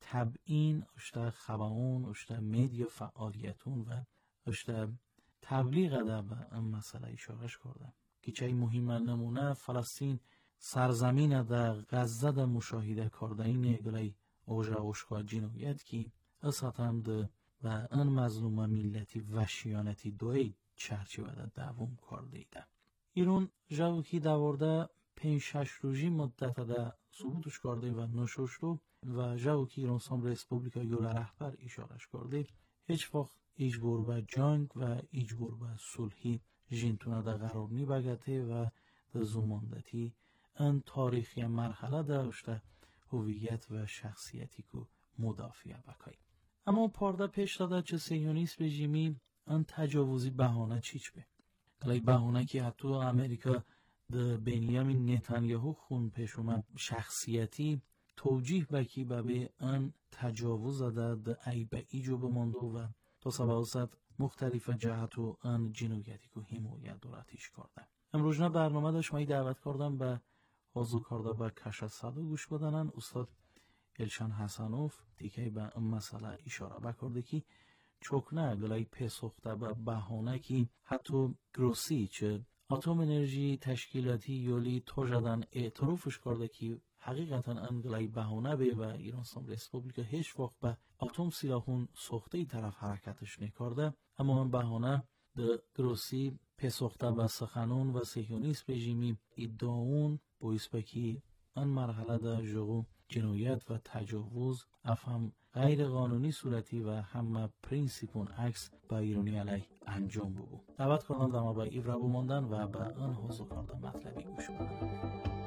تبیین اشته خباون اشته میدیا فعالیتون و اشته تبلیغ ده به این مسئله اشارش کرده که چه مهم نمونه فلسطین سرزمین ده غزه ده مشاهده کرده این گلی اوجه اشکا جنویت که اساتم ده و این مظلوم ملتی وشیانتی دوی چرچی و ده دوم کرده ده. ایران جاوکی دوارده پنج شش روزی مدت ده ثبوتش کرده و نشوشتو و جاوکی ایران سام ریسپوبلیکا یول رهبر اشارش کرده هیچ وقت اجبور به جنگ و اجبور به صلحی جنتونه ده قرار نی بگته و ده زماندتی ان تاریخی مرحله داشته هویت و شخصیتی که مدافع بکای. اما پارده پیش داده چه سیونیسم رژیمی ان تجاوزی بهانه چیچ به کلی بهانه که حتی امریکا ده بنیامین نتانیاهو خون پیش اومد شخصیتی توجیه بکی به ان تجاوز داده ده ای به ایجو بمانده و تا سباوست مختلف جهت و ان جنویتی که حمایت دارتیش کرده. امروز نه برنامه داشت مایی دعوت کردم به حضور کرده به کشت صدا گوش بدنن استاد الشان حسنوف دیگه به این مسئله اشاره بکرده که چوکنه گلای پسخته به بهانه که حتی گروسی چه اتم انرژی تشکیلاتی یولی تو جدن اعترافش کرده که حقیقتا انگلای بهانه به و ایران سام ریسپوبلیکا هیچ وقت به اتم سلاحون سخته ای طرف حرکتش نکرده. اما من بهانه ده گروسی پسخته به سخنون و سیکیونیسم رژیمی ادعاون باعث بکی ان مرحله ده جغو جنایت و تجاوز افهم غیر قانونی صورتی و همه پرینسیپون عکس با ایرانی علی انجام ببو. دعوت کردن دما با ایورا بماندن و به آن حضور کردن مطلبی گوش بدن.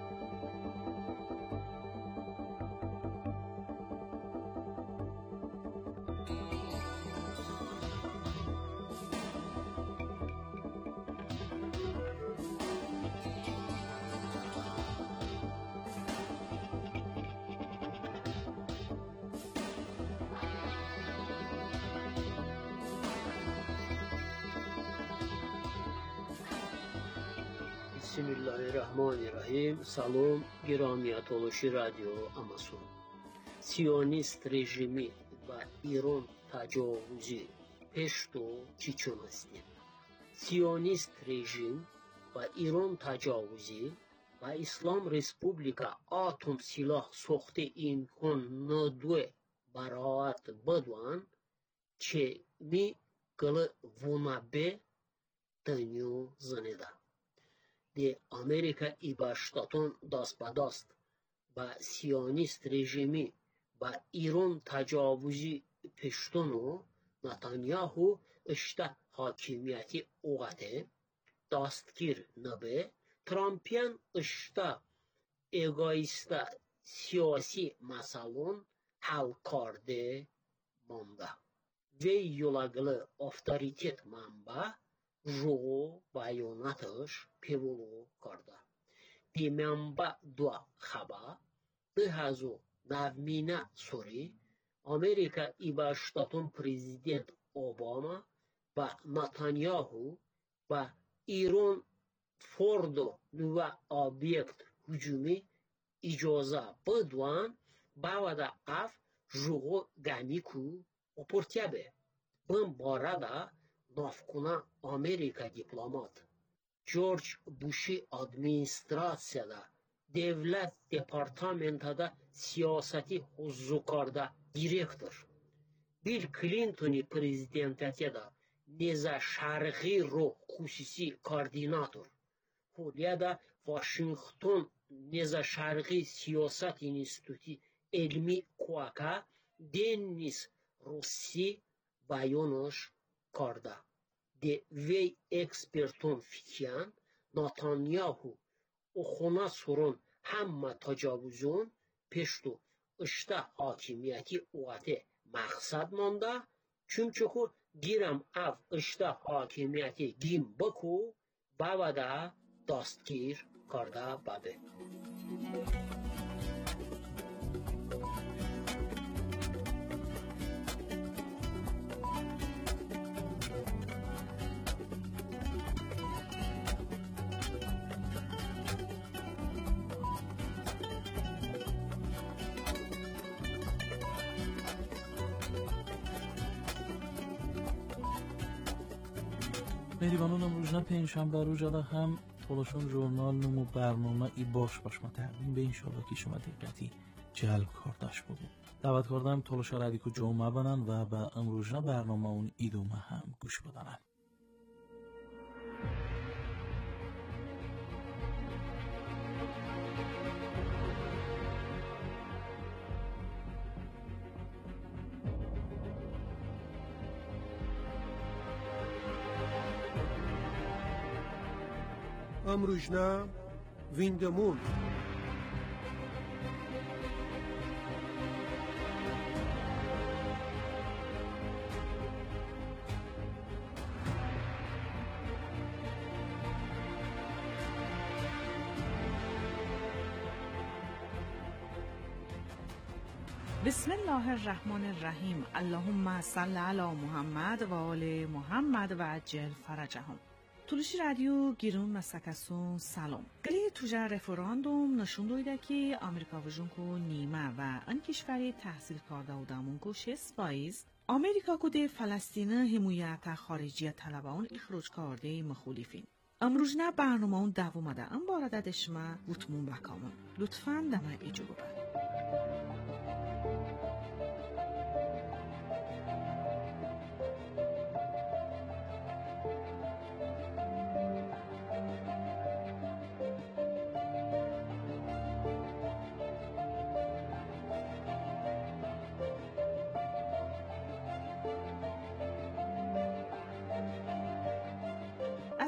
Bismillahirrahmanirrahim. Salom giramiyat oluşu radyo Amason. Siyonist rejimi ve İran tecavüzü peşto çiçon astin. Siyonist rejim ve İran tecavüzü ve İslam Respublika atom silah soxte imkan nadwe baraat badwan çe mi kılı vunabe tanyo zaneda. de Amerika İba Ştatın dast ba dast ba siyonist rejimi ba İran tecavüzü peştonu Netanyahu işte hakimiyeti oğate dastgir nabe Trumpian işte egoista siyasi masalon hal karde manda ve yolaglı otoritet mamba جو bayonatış pevulu karda. Demamba dua xaba bihazo navmina sori Amerika İba Ştatın Prezident Obama ve Netanyahu ve İran Fordo nüve obyekt hücumu icaza بدوان بعد af جوغو گمیکو oportiabe. Ben barada nafkuna Amerika diplomat George Bush'i administrasiyada devlet departamentada siyaseti huzukarda direktor Bill Clinton'i prezidentetiyada neza şarkı ro khususi koordinator Hulyada Washington neza şarkı siyaset instituti elmi kuaka Dennis Rossi bayonoş karda. De vey ekspertun fikyan Netanyahu oxona sorun hamma tecavüzün peştu işte hakimiyeti oğate maksad manda çünkü ku giram av işte hakimiyeti gim baku bavada dastgir karda babe. مهریبانان امروز پنجشنبه روز هم تلاشون ژورنال نمو برنامه ای باش باش ما تقدیم به این شالا که شما دقتی جلب کردش بود. دعوت کردم تلاش رادیکو جمعه بنن و به امروز برنامه اون ایدومه هم گوش بدنن. امروجنا ویندمون بسم الله الرحمن الرحیم. اللهم صل علی محمد و آل محمد و عجل فرجهم. تولشی رادیو گیرون مسکسون سلام. گلی توجه رفراندوم نشون دویده که آمریکا وجون کو نیمه و ان کشوری تحصیل کرده و دامون کو شست فایز آمریکا کده فلسطین حمایت خارجی طلبان اخراج کرده مخالفین. امروز نه برنامه اون دوام ده ام بارده دشمه بوتمون بکامون. لطفاً دمه ایجابه.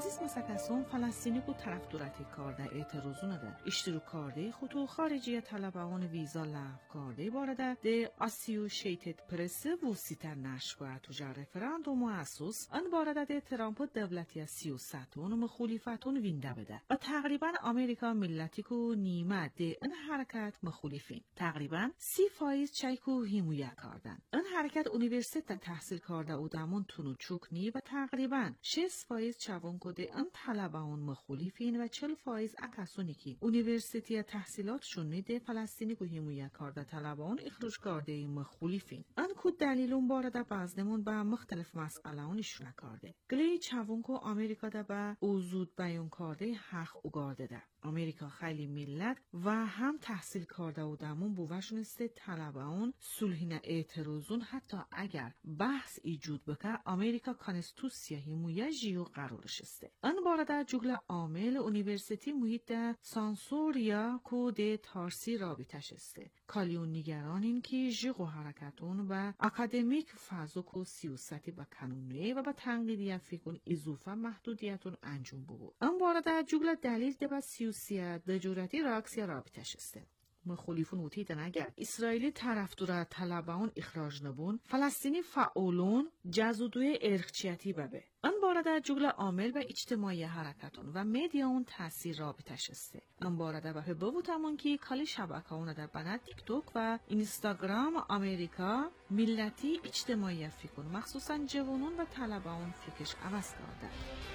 Aziz masakason Falastini ku tarafdorati karda e'tirozuna da ishtirok karda xutu خارجی طلبان ویزا لغو کرده بارده ده اسوسییتد پرس وسیتر نشر تو جا رفراندوم و اساس ان بارده ده ترامپ دولتی سیاستون و مخالفتون وینده بده و تقریبا آمریکا ملتی کو نیمه ده این حرکت مخالفین تقریبا سی فایز چایکو حمایت کردن این حرکت اونیورسیته تحصیل کرده او دمون تونو چوکنی و تقریبا شصت فایز چوان کده این طلبان مخالفین و چهل فایز اکسونی کی اونیورسیته تحصیلات شنیده فلسطینی که حمایت کرده طلبان اخراج کرده مخالفین آن کو دلیلون بارده بازدمون به مختلف مسئله‌ان اشاره کرده گلی چوون کو آمریکا ده به اوزود بیان کرده حق اوگارده ده آمریکا خیلی ملت و هم تحصیل کرده و دمون بوشون است طلبان صلحین اعتراضون حتی اگر بحث ایجود بکه آمریکا کانستوسیا حمایت جیو قرارش است آن بارده جگل عامل اونیورسیتی محیط سانسوریا کو ده تارسی رابطش است کالیون نگران این که جیغو حرکتون و اکادمیک فازوکو سیاستی با کانونه و با تنقیدیت فکرون اضافه محدودیتون انجام بود آن بارده جگل دلیل ده با سیاسیت دجورتی راکسیا رابطش است مخالفون وتیدن اگر اسرائیلی طرفدار طلبان اخراج نبون فلسطینی فعالون جزودوی ارخچیتی ببه آن بارده جگل عامل و اجتماعی حرکتون و مدیاون تاثیر رابطش است آن بارده به بوتامون که کلی شبکه اون در بنا تیک توک و اینستاگرام آمریکا ملتی اجتماعی فکر مخصوصا جوانون و طلبان فکرش عوض کرده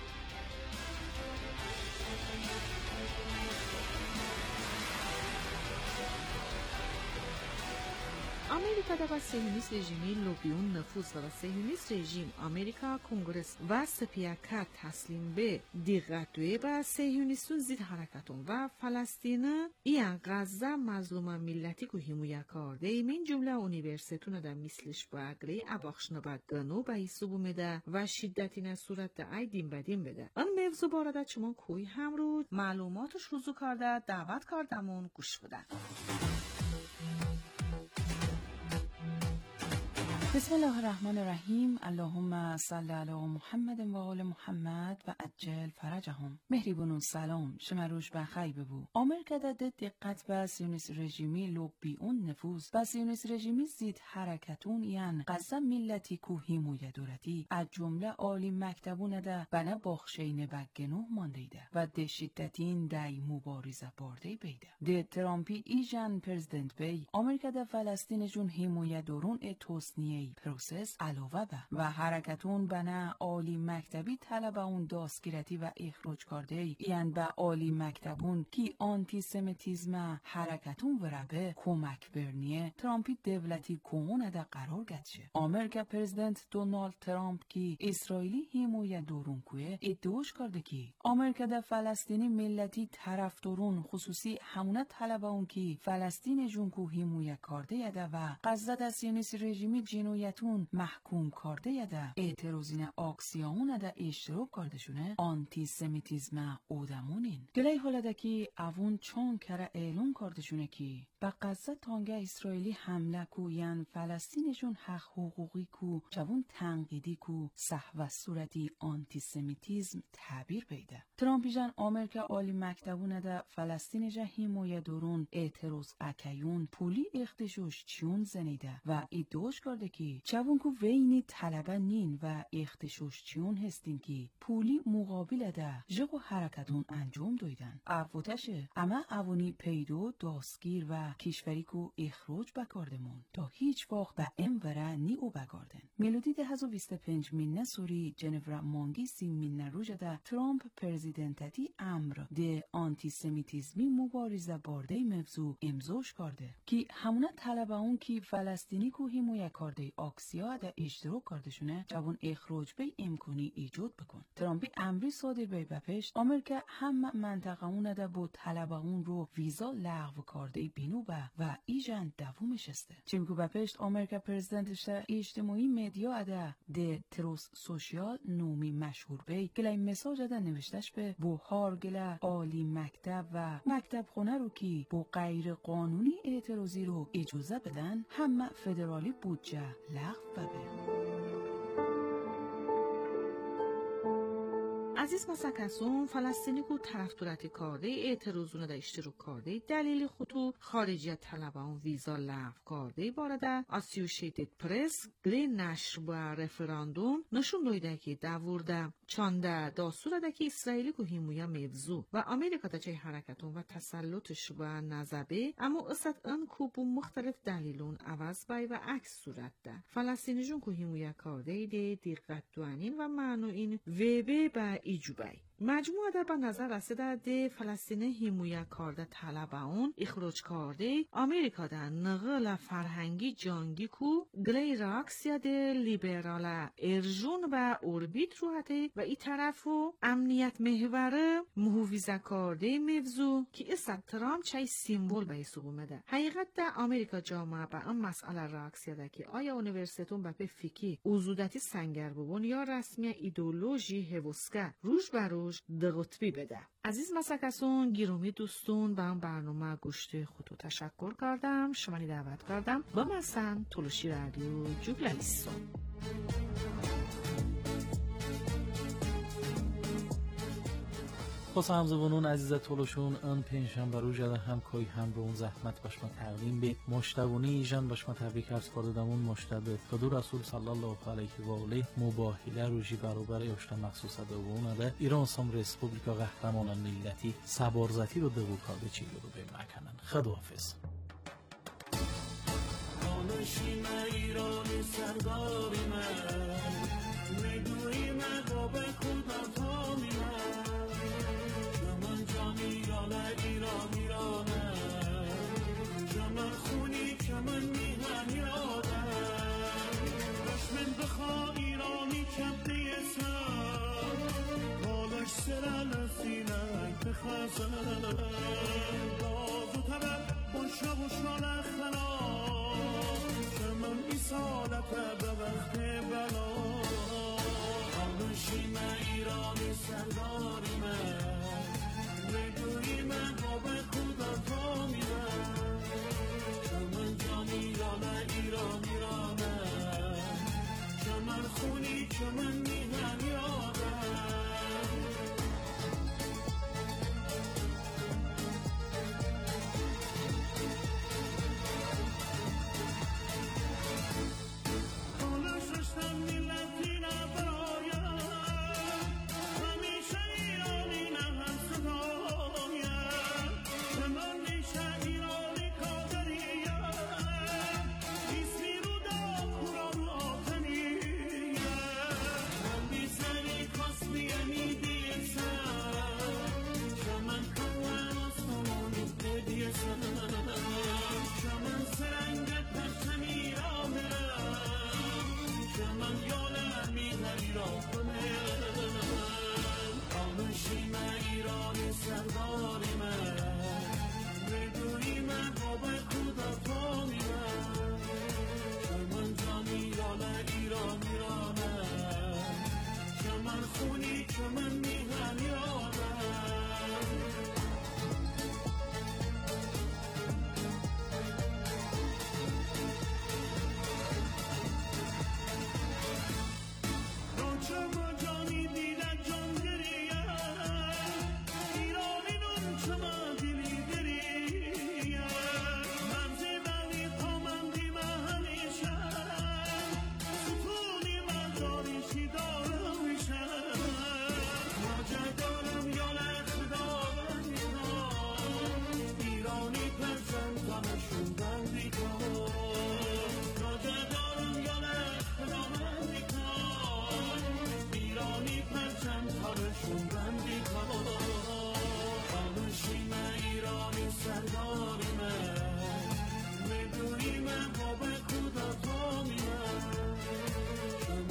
آمریکا در صهیونیست رژیمی لوبیون نفوذ و صهیونیست رژیم آمریکا کنگرس و سپیاکت تسلیم به دیغتوی و صهیونیستون زید حرکتون و فلسطین این غزه مظلوم ملتی که حمایت کرده این جمله اونیورسیتون در مثلش با اگلی اباخش نباد گنو به حساب میده و شدتی صورت در ای دیم بدیم بده آن موضوع بارده شما کوی هم رو معلوماتش رزو کرده دعوت کردمون گوش بدن بسم الله الرحمن الرحیم اللهم صل علی محمد و آل محمد و عجل فرجهم مهربون سلام شما روش بخیر ببو آمریکا ده دقت به سیونیست رژیمی لوبی اون نفوذ و سیونیست رژیمی زید حرکتون یان غزه ملتی کو حمایت دورتی از جمله عالی مکتبون ده بنا باخشین بگنوه مانده ده و ده شدتین دای مبارزه بارده بیده ده ترامپی ایجان پرزیدنت بی آمریکا ده فلسطین جون حمایت دورون اتوسنیه پروسس علاوه به و حرکتون بنا عالی مکتبی طلب اون دستگیرتی و اخراج کرده یعنی به عالی مکتبون کی آنتی سمیتیزم حرکتون وربه کمک برنیه ترامپی دولتی کمون ده قرار گذشه آمریکا پرزیدنت دونالد ترامپ کی اسرائیلی حمایت دورون کوه ادعاش کرده کی آمریکا ده فلسطینی ملتی طرفدارون خصوصی همونه طلب اون کی فلسطین جون کو حمایت کرده ده و غزه ده سیونیست رژیمی جنایتون محکوم کرده یده اعتراضین آکسیامون ده اشتراک کرده شونه آنتی سمیتیزم اودمونین گلی حالا که اوون چون کره اعلان کرده شونه که به غزه تانگه اسرائیلی حمله کو یان فلسطینشون حق حقوقی کو جوون تنقیدی کو صحو صورتی آنتی سمیتیزم تعبیر بیده ترامپ جان آمریکا عالی مکتبونه ده فلسطین جا حمایت دورون اعتراض اکیون پولی اختشوش چیون زنیده و ادعاش کرده که جوون کو وینی طلبه نین و اختشوش چیون هستین که پولی مقابل ده جگو حرکتون انجام دویدن افوتشه اما اوونی پیدو داستگیر و کشوری کو اخراج بکاردمون تا هیچ وقت به ام وره نی او بگاردن ملودی ده هزو بیست پنج مینه سوری جنورا مانگی سی مینه روژه ده ترامپ پرزیدنتتی امر ده آنتی سمیتیزمی مبارزه بارده موضوع امضاش کرده که همونه طلبه اون که فلسطینی کو حمایت کرده آکسیا ده اشتراک کرده شونه جوان اخراج به امکانی ایجاد بکن ترامپی امری صادر به بپشت آمریکا هم منطقه اون ده با طلبه اون رو ویزا لغو کرده بینو به و ایجان دوومش استه چیم که بپشت آمریکا پرزیدنتش ده اجتماعی مدیا اده ده تروس سوشیال نومی مشهور بی گلی مساج ده نوشتش به بوهار گله عالی مکتب و مکتب خونه رو که با غیر قانونی اعتراضی رو اجازه بدن هم فدرالی بودجه لغو ببه عزیز مسکسون فلسطینی کو طرفدارتی کرده اعتراضونه دا اشتراک کرده دلیل خطو خارجیت طلبان ویزا لغو کرده بارده اسوسییتد پرس گلی نشر با رفراندوم نشون دویده که دورده چانده داستور ده که اسرائیلی کو هیمویا موضوع و آمریکا دا چه حرکتون و تسلطش با نزبه اما اصد ان کو بو مختلف دلیلون عوض بای و عکس صورت ده فلسطینی جون کو هیمویا کرده ده دقت دوانین و معنوین ویبه با ایجوبای مجموعه در به نظر رسیده ده فلسطین هیمویا کرده طلبه اون اخراج کرده امریکا ده نقل فرهنگی جانگی کو گلی راکس یا ده لیبرال ارجون و اوربیت روحته و ای طرفو امنیت محوره محویزه کرده موضوع که اسد ترام چای سیمبول به حساب اومده حقیقت ده امریکا جامعه به این مسئله راکس یا ده که آیا اونیورسیتون به فیکی اوزودتی سنگر ببون یا رسمی ایدئولوژی هوسکه روش بر روش ده قطبی بده. عزیز مسکسون گیرومی دوستون به هم برنامه گوشت خودو تشکر کردم شمانی دعوت کردم با مثلا تلوشی رادیو جوگلالیستون خواست همزبانون عزیز تولوشون ان پنجشنبه رو جده هم کوی هم به اون زحمت باشما تقدیم به مشتبونی ایجان باشما تبریک عرض کرده دمون مشتبه خدو رسول صلی الله علیه و آله مباهله روژی برابر یاشتن مخصوصه دوونه ده ایران سام ریسپوبلیکا قهرمان ملتی سبارزتی رو دقو کرده چی رو به مکنن خدا حافظ دانشین ایران سردار من میدوی مقاب خودم تامی من جمن جانی یالا ایران ایرانه جمن خونی جمن میهن یادم رشمن بخوا ایرانی کبده سر حالش سرن سینه بخزن بازو طبق باشا باشا نخنا سالت به وقت بلا آنشین ایرانی سرداری من میگویی من با به خدا تا میرم چمن جانی یانه ایران ایرانه چمن خونی چمن میهن یادم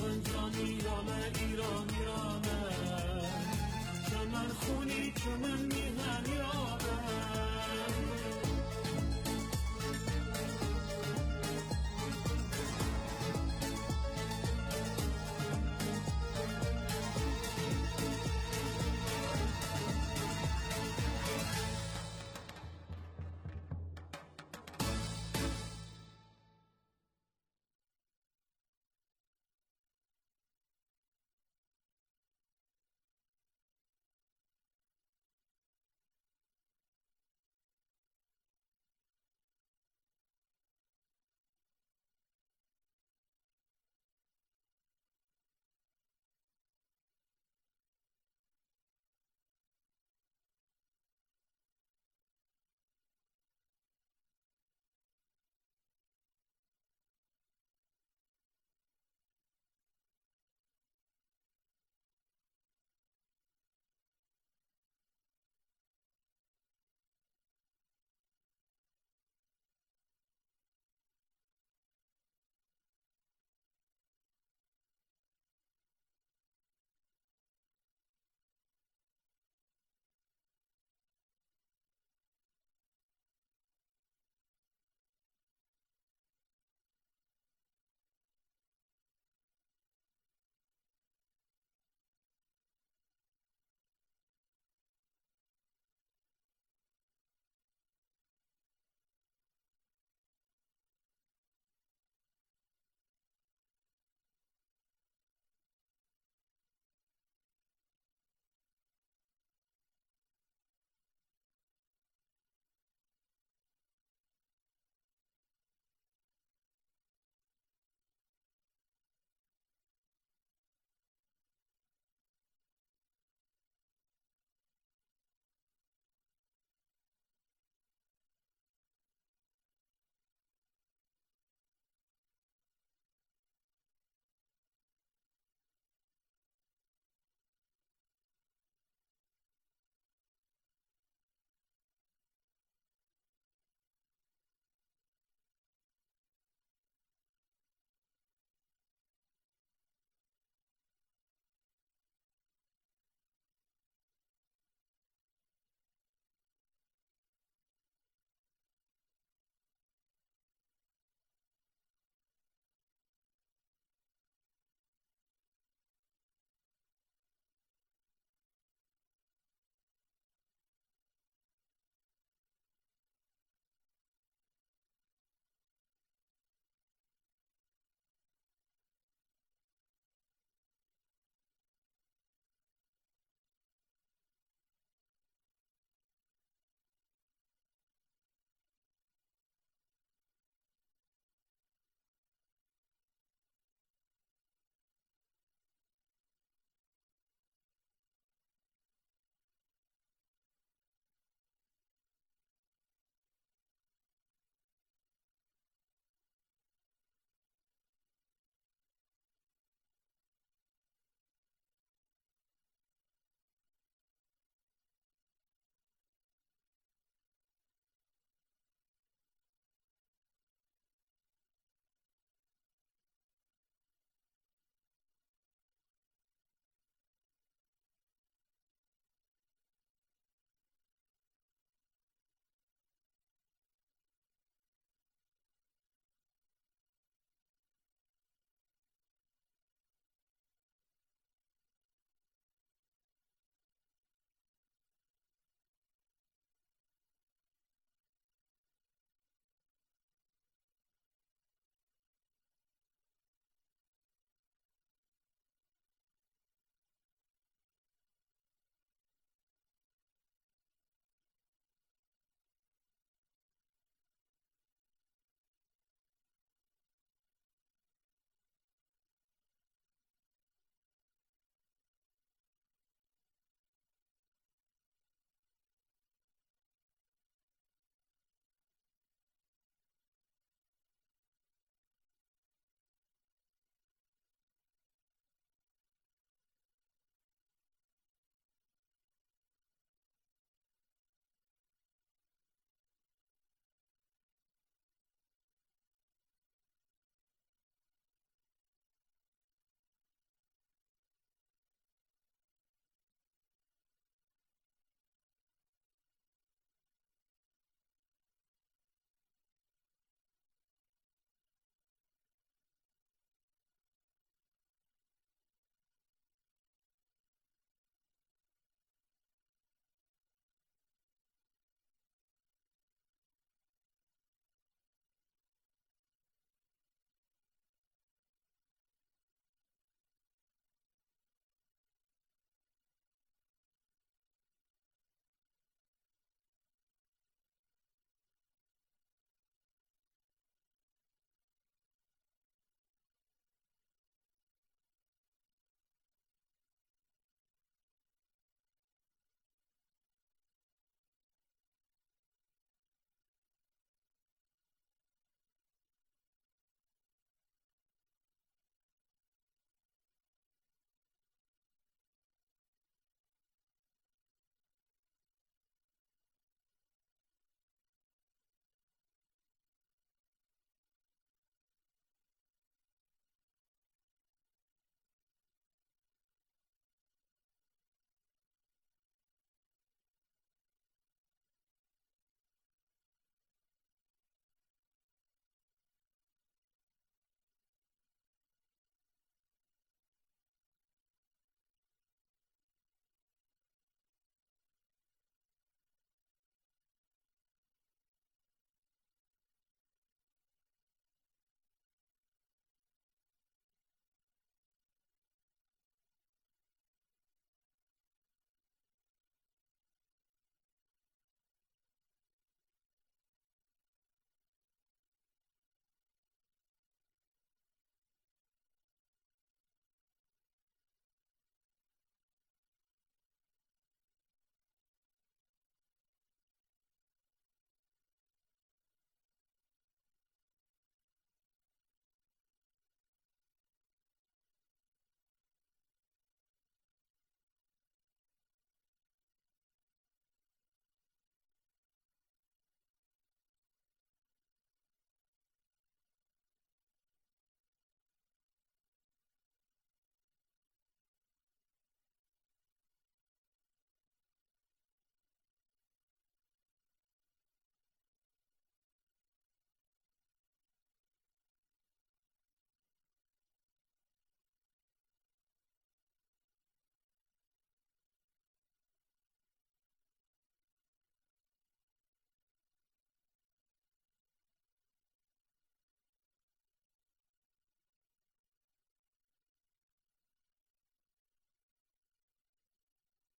ایران ایرانه چمن خونی چمن